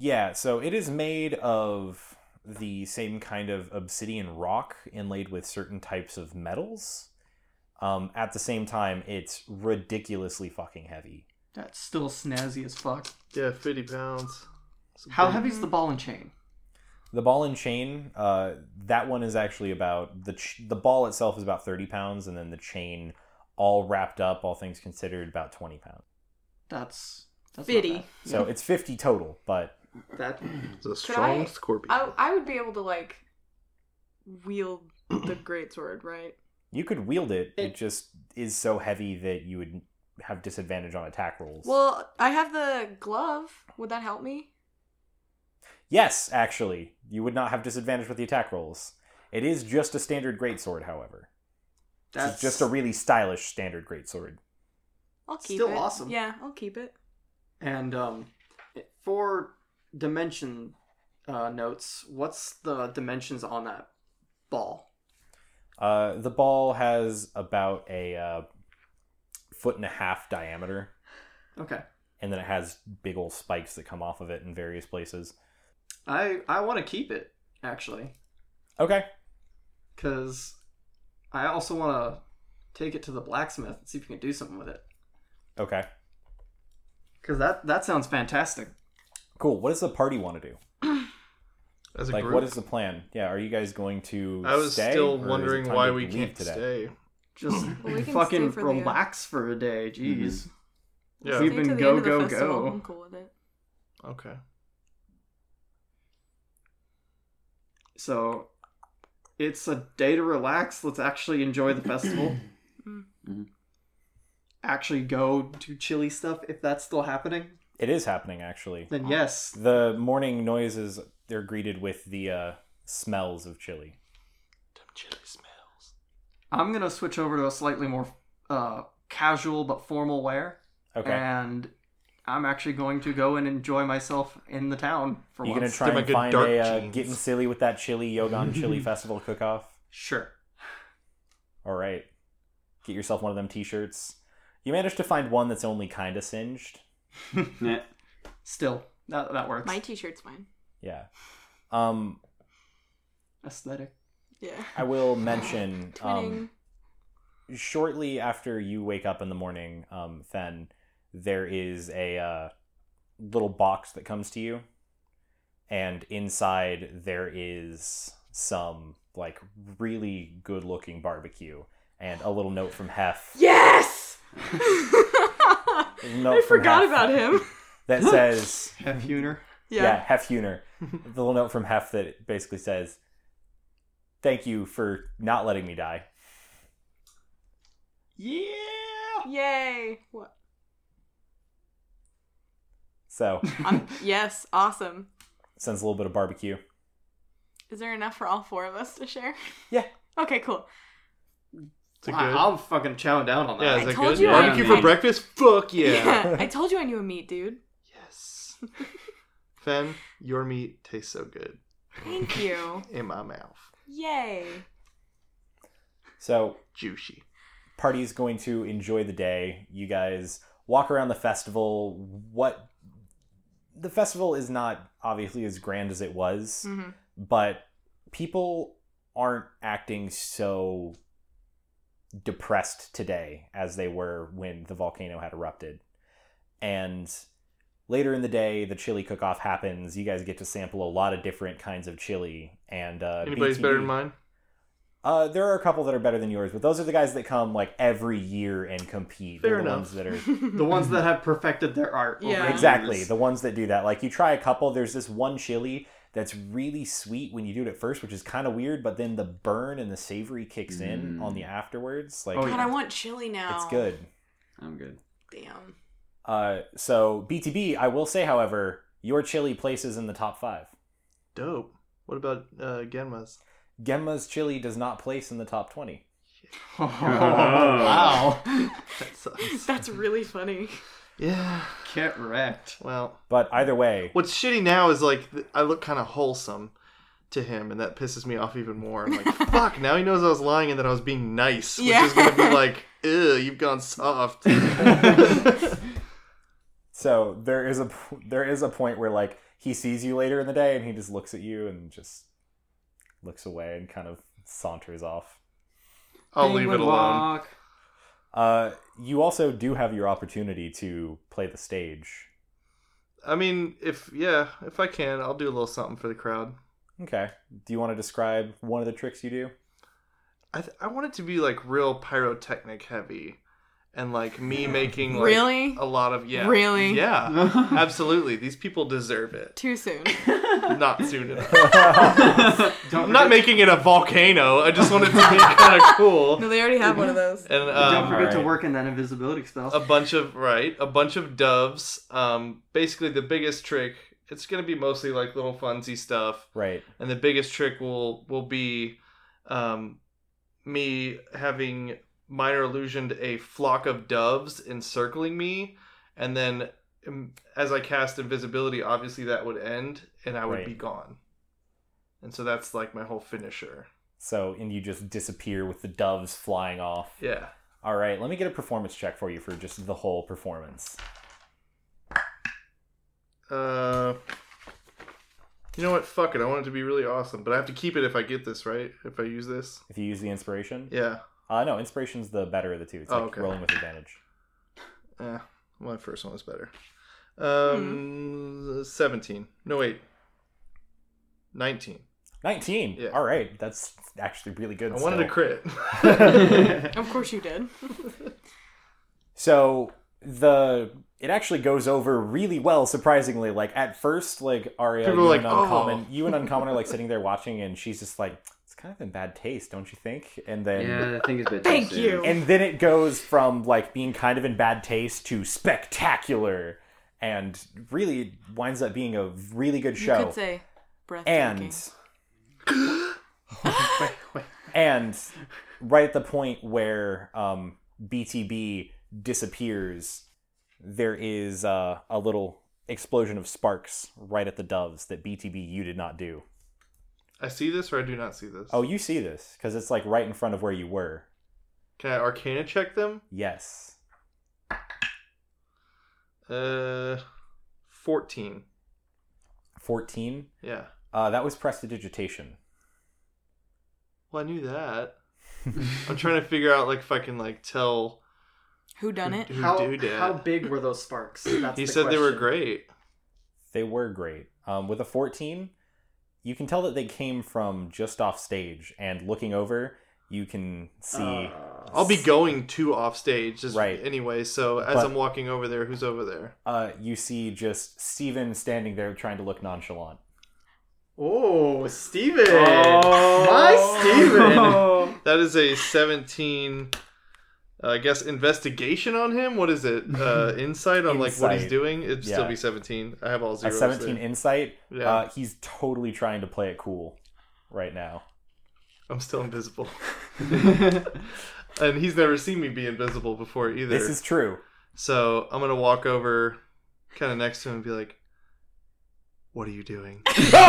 Yeah, so it is made of the same kind of obsidian rock inlaid with certain types of metals. At the same time, it's ridiculously fucking heavy. That's still snazzy as fuck. Yeah, 50 pounds. How heavy's the ball and chain? The ball and chain, that one is actually about... The ball itself is about 30 pounds, and then the chain, all wrapped up, all things considered, about 20 pounds. That's not 50. bad. So it's 50 total, but... That It's a strong I- scorpion. I would be able to, like, wield the greatsword, right? You could wield it. It just is so heavy that you would have disadvantage on attack rolls. Well, I have the glove. Would that help me? Yes, actually. You would not have disadvantage with the attack rolls. It is just a standard greatsword, however. that's It's just a really stylish standard greatsword. I'll keep Still it. awesome. Yeah, I'll keep it. And for dimension notes, what's the dimensions on that ball? The ball has about a 1.5 foot diameter, Okay. and then it has big old spikes that come off of it in various places. I want to keep it, actually, Okay. because I also want to take it to the blacksmith and see if we can do something with it. Okay. Because that sounds fantastic. Cool. What does the party want to do? As a Like, group, what is the plan? Yeah, are you guys going to I was stay, or still is it wondering time why to we leave can't today? stay. Just Well, we can fucking stay for the, relax for a day. Jeez. Yeah. We've Stay been to the go, end of the go, festival. go. I'm cool with it. Okay. So it's a day to relax. Let's actually enjoy the festival. Mhm. Actually go do chili stuff if that's still happening. It is happening, actually. Then yes. The morning noises, they're greeted with the smells of chili. Them chili smells. I'm gonna switch over to a slightly more casual but formal wear. Okay. And I'm actually going to go and enjoy myself in the town for You once. gonna try Get my and good find dark a jeans. getting silly with that chili Yogan Chili Festival cook-off? Sure. All right. Get yourself one of them t-shirts. You managed to find one that's only kind of singed. Yeah. Still, that works. My t-shirt's fine. Yeah. Aesthetic. Yeah. I will mention Twinning. shortly after you wake up in the morning, Fen, there is a little box that comes to you, and inside there is some like really good looking barbecue and a little note from Hef. Yes! Note I from forgot Hef about him. that says Hefhuner. yeah, Hef Huner. The little note from Hef that basically says, "Thank you for not letting me die." Yeah. Yay! What? So Yes, awesome. sends a little bit of barbecue. Is there enough for all four of us to share? Yeah. Okay, cool. Is it good? I'm fucking chowing down on that. Yeah, I is that told good? you I- Barbecue for I- breakfast? Fuck yeah. Yeah, I told you I knew a meat, dude. Yes. Fen, your meat tastes so good Thank you. in my mouth. Yay. So Juicy. party's going to enjoy the day. You guys walk around the festival. The festival is not obviously as grand as it was, Mhm. but people aren't acting so depressed today as they were when the volcano had erupted. And later in the day, the chili cook-off happens. You guys get to sample a lot of different kinds of chili. And Anybody's BTB better than mine? There are a couple that are better than yours, but those are the guys that come like every year and compete. Fair They're the enough. ones that are The ones that have perfected their art. over Yeah. exactly years. the ones that do that. Like you try a couple. There's this one chili that's really sweet when you do it at first, which is kind of weird, but then the burn and the savory kicks in on the afterwards. Like Oh, God, yeah. I want chili now. it's good. I'm good. Damn. So BTB, I will say, however, your chili places in the top 5. Dope. What about Genma's? Genma's chili does not place in the top 20. Oh, wow. That sucks. That's really funny. Yeah. Get wrecked. Well, But either way, what's shitty now is like I look kind of wholesome to him, and that pisses me off even more. I'm like, fuck. Now he knows I was lying and that I was being nice, which Yeah. is gonna be like, ew, you've gone soft. So there is a point where like he sees you later in the day and he just looks at you and just looks away and kind of saunters off. I'll leave it Penguin alone. walk. You also do have your opportunity to play the stage. I mean, if I can, I'll do a little something for the crowd. Okay. Do you want to describe one of the tricks you do? I want it to be like real pyrotechnic heavy, and like me making like Really? a lot of Really? yeah, absolutely. These people deserve it. Too soon. Not soon enough. I'm not making it a volcano. I just want it to be kind of cool. No, they already have one of those. And Don't forget to alright. work in that invisibility spell. a bunch of doves. Basically, the biggest trick. It's gonna be mostly like little funsy stuff. Right. And the biggest trick will be me having minor illusioned a flock of doves encircling me, and then as I cast invisibility, obviously that would end and I would Right. be gone. And so that's like my whole finisher. So, and you just disappear with the doves flying off. Yeah. All right, let me get a performance check for you for just the whole performance. You know what? Fuck it. I want it to be really awesome, but I have to keep it if I get this, right? If I use this. If you use the inspiration? Yeah. No, inspiration's the better of the two. It's like Okay. rolling with advantage. My first one was better. 17. No, wait. 19. 19. Yeah. All right, that's actually really good. I wanted a crit. Of course you did. So it actually goes over really well, surprisingly. Like at first, like Arya, People are like, you and Uncommon are like sitting there watching, and she's just like, it's kind of in bad taste, don't you think? And then Yeah, I think it's a bit Thank too soon. you. and then it goes from like being kind of in bad taste to spectacular, and really winds up being a really good You show. could say breathtaking. And right at the point where BTB disappears, there is a little explosion of sparks right at the doves that BTB you did not do. I see this or I do not see this? Oh, you see this because it's like right in front of where you were. Can I Arcana check them? Yes. 14. 14. Yeah. That was prestidigitation. Well, I knew that. I'm trying to figure out like if I can like tell Who done it? who How did it. how big were those sparks? That's He the said they were question. great. They were great. With a 14, you can tell that they came from just off stage, and looking over, you can see. I'll be going to off stage just Right. anyway, so as But- I'm walking over there, who's over there? You see just Steven standing there trying to look nonchalant. Oh, Steven! Oh. My Steven! That is a 17 I guess investigation on him. What is it? Insight on like what he's Insight. doing. It'd still Yeah. be 17. I have all A zeros. 17 there. insight. Yeah. He's totally trying to play it cool right now. I'm still invisible, and he's never seen me be invisible before either. This is true. So I'm gonna walk over, kind of next to him, and be like, "What are you doing?"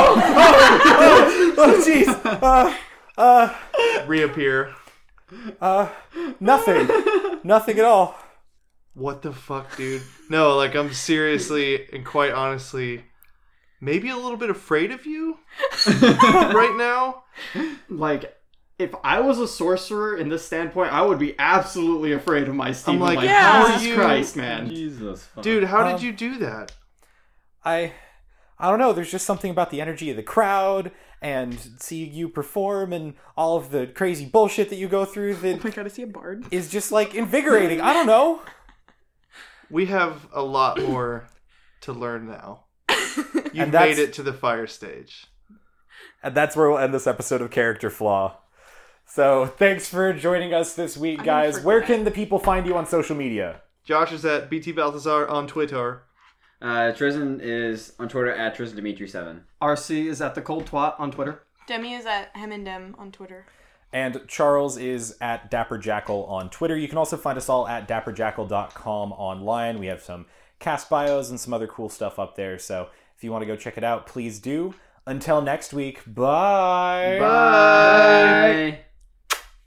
Oh, jeez. Reappear. Nothing. Nothing at all. What the fuck, dude? No, like I'm seriously and quite honestly, maybe a little bit afraid of you right now. Like, if I was a sorcerer in this standpoint, I would be absolutely afraid of my Steven. like, how are Jesus you- Christ, man. Jesus. fuck. Dude, how did you do that? I don't know. There's just something about the energy of the crowd and seeing you perform and all of the crazy bullshit that you go through Oh my that god, I see a bard. is just like invigorating. I don't know. We have a lot more to learn now. You've And that's- made it to the fire stage. And that's where we'll end this episode of Character Flaw. So thanks for joining us this week, I guys. forgot. Where can the people find you on social media? Josh is at BT Balthazar on Twitter. Tristan is on Twitter at TristanDimitri7. RC is at the cold twat on Twitter. Demi is at Hemindem on Twitter. And Charles is at Dapper Jackal on Twitter. You can also find us all at dapperjackal.com online. We have some cast bios and some other cool stuff up there. So if you want to go check it out, please do. Until next week, bye. Bye.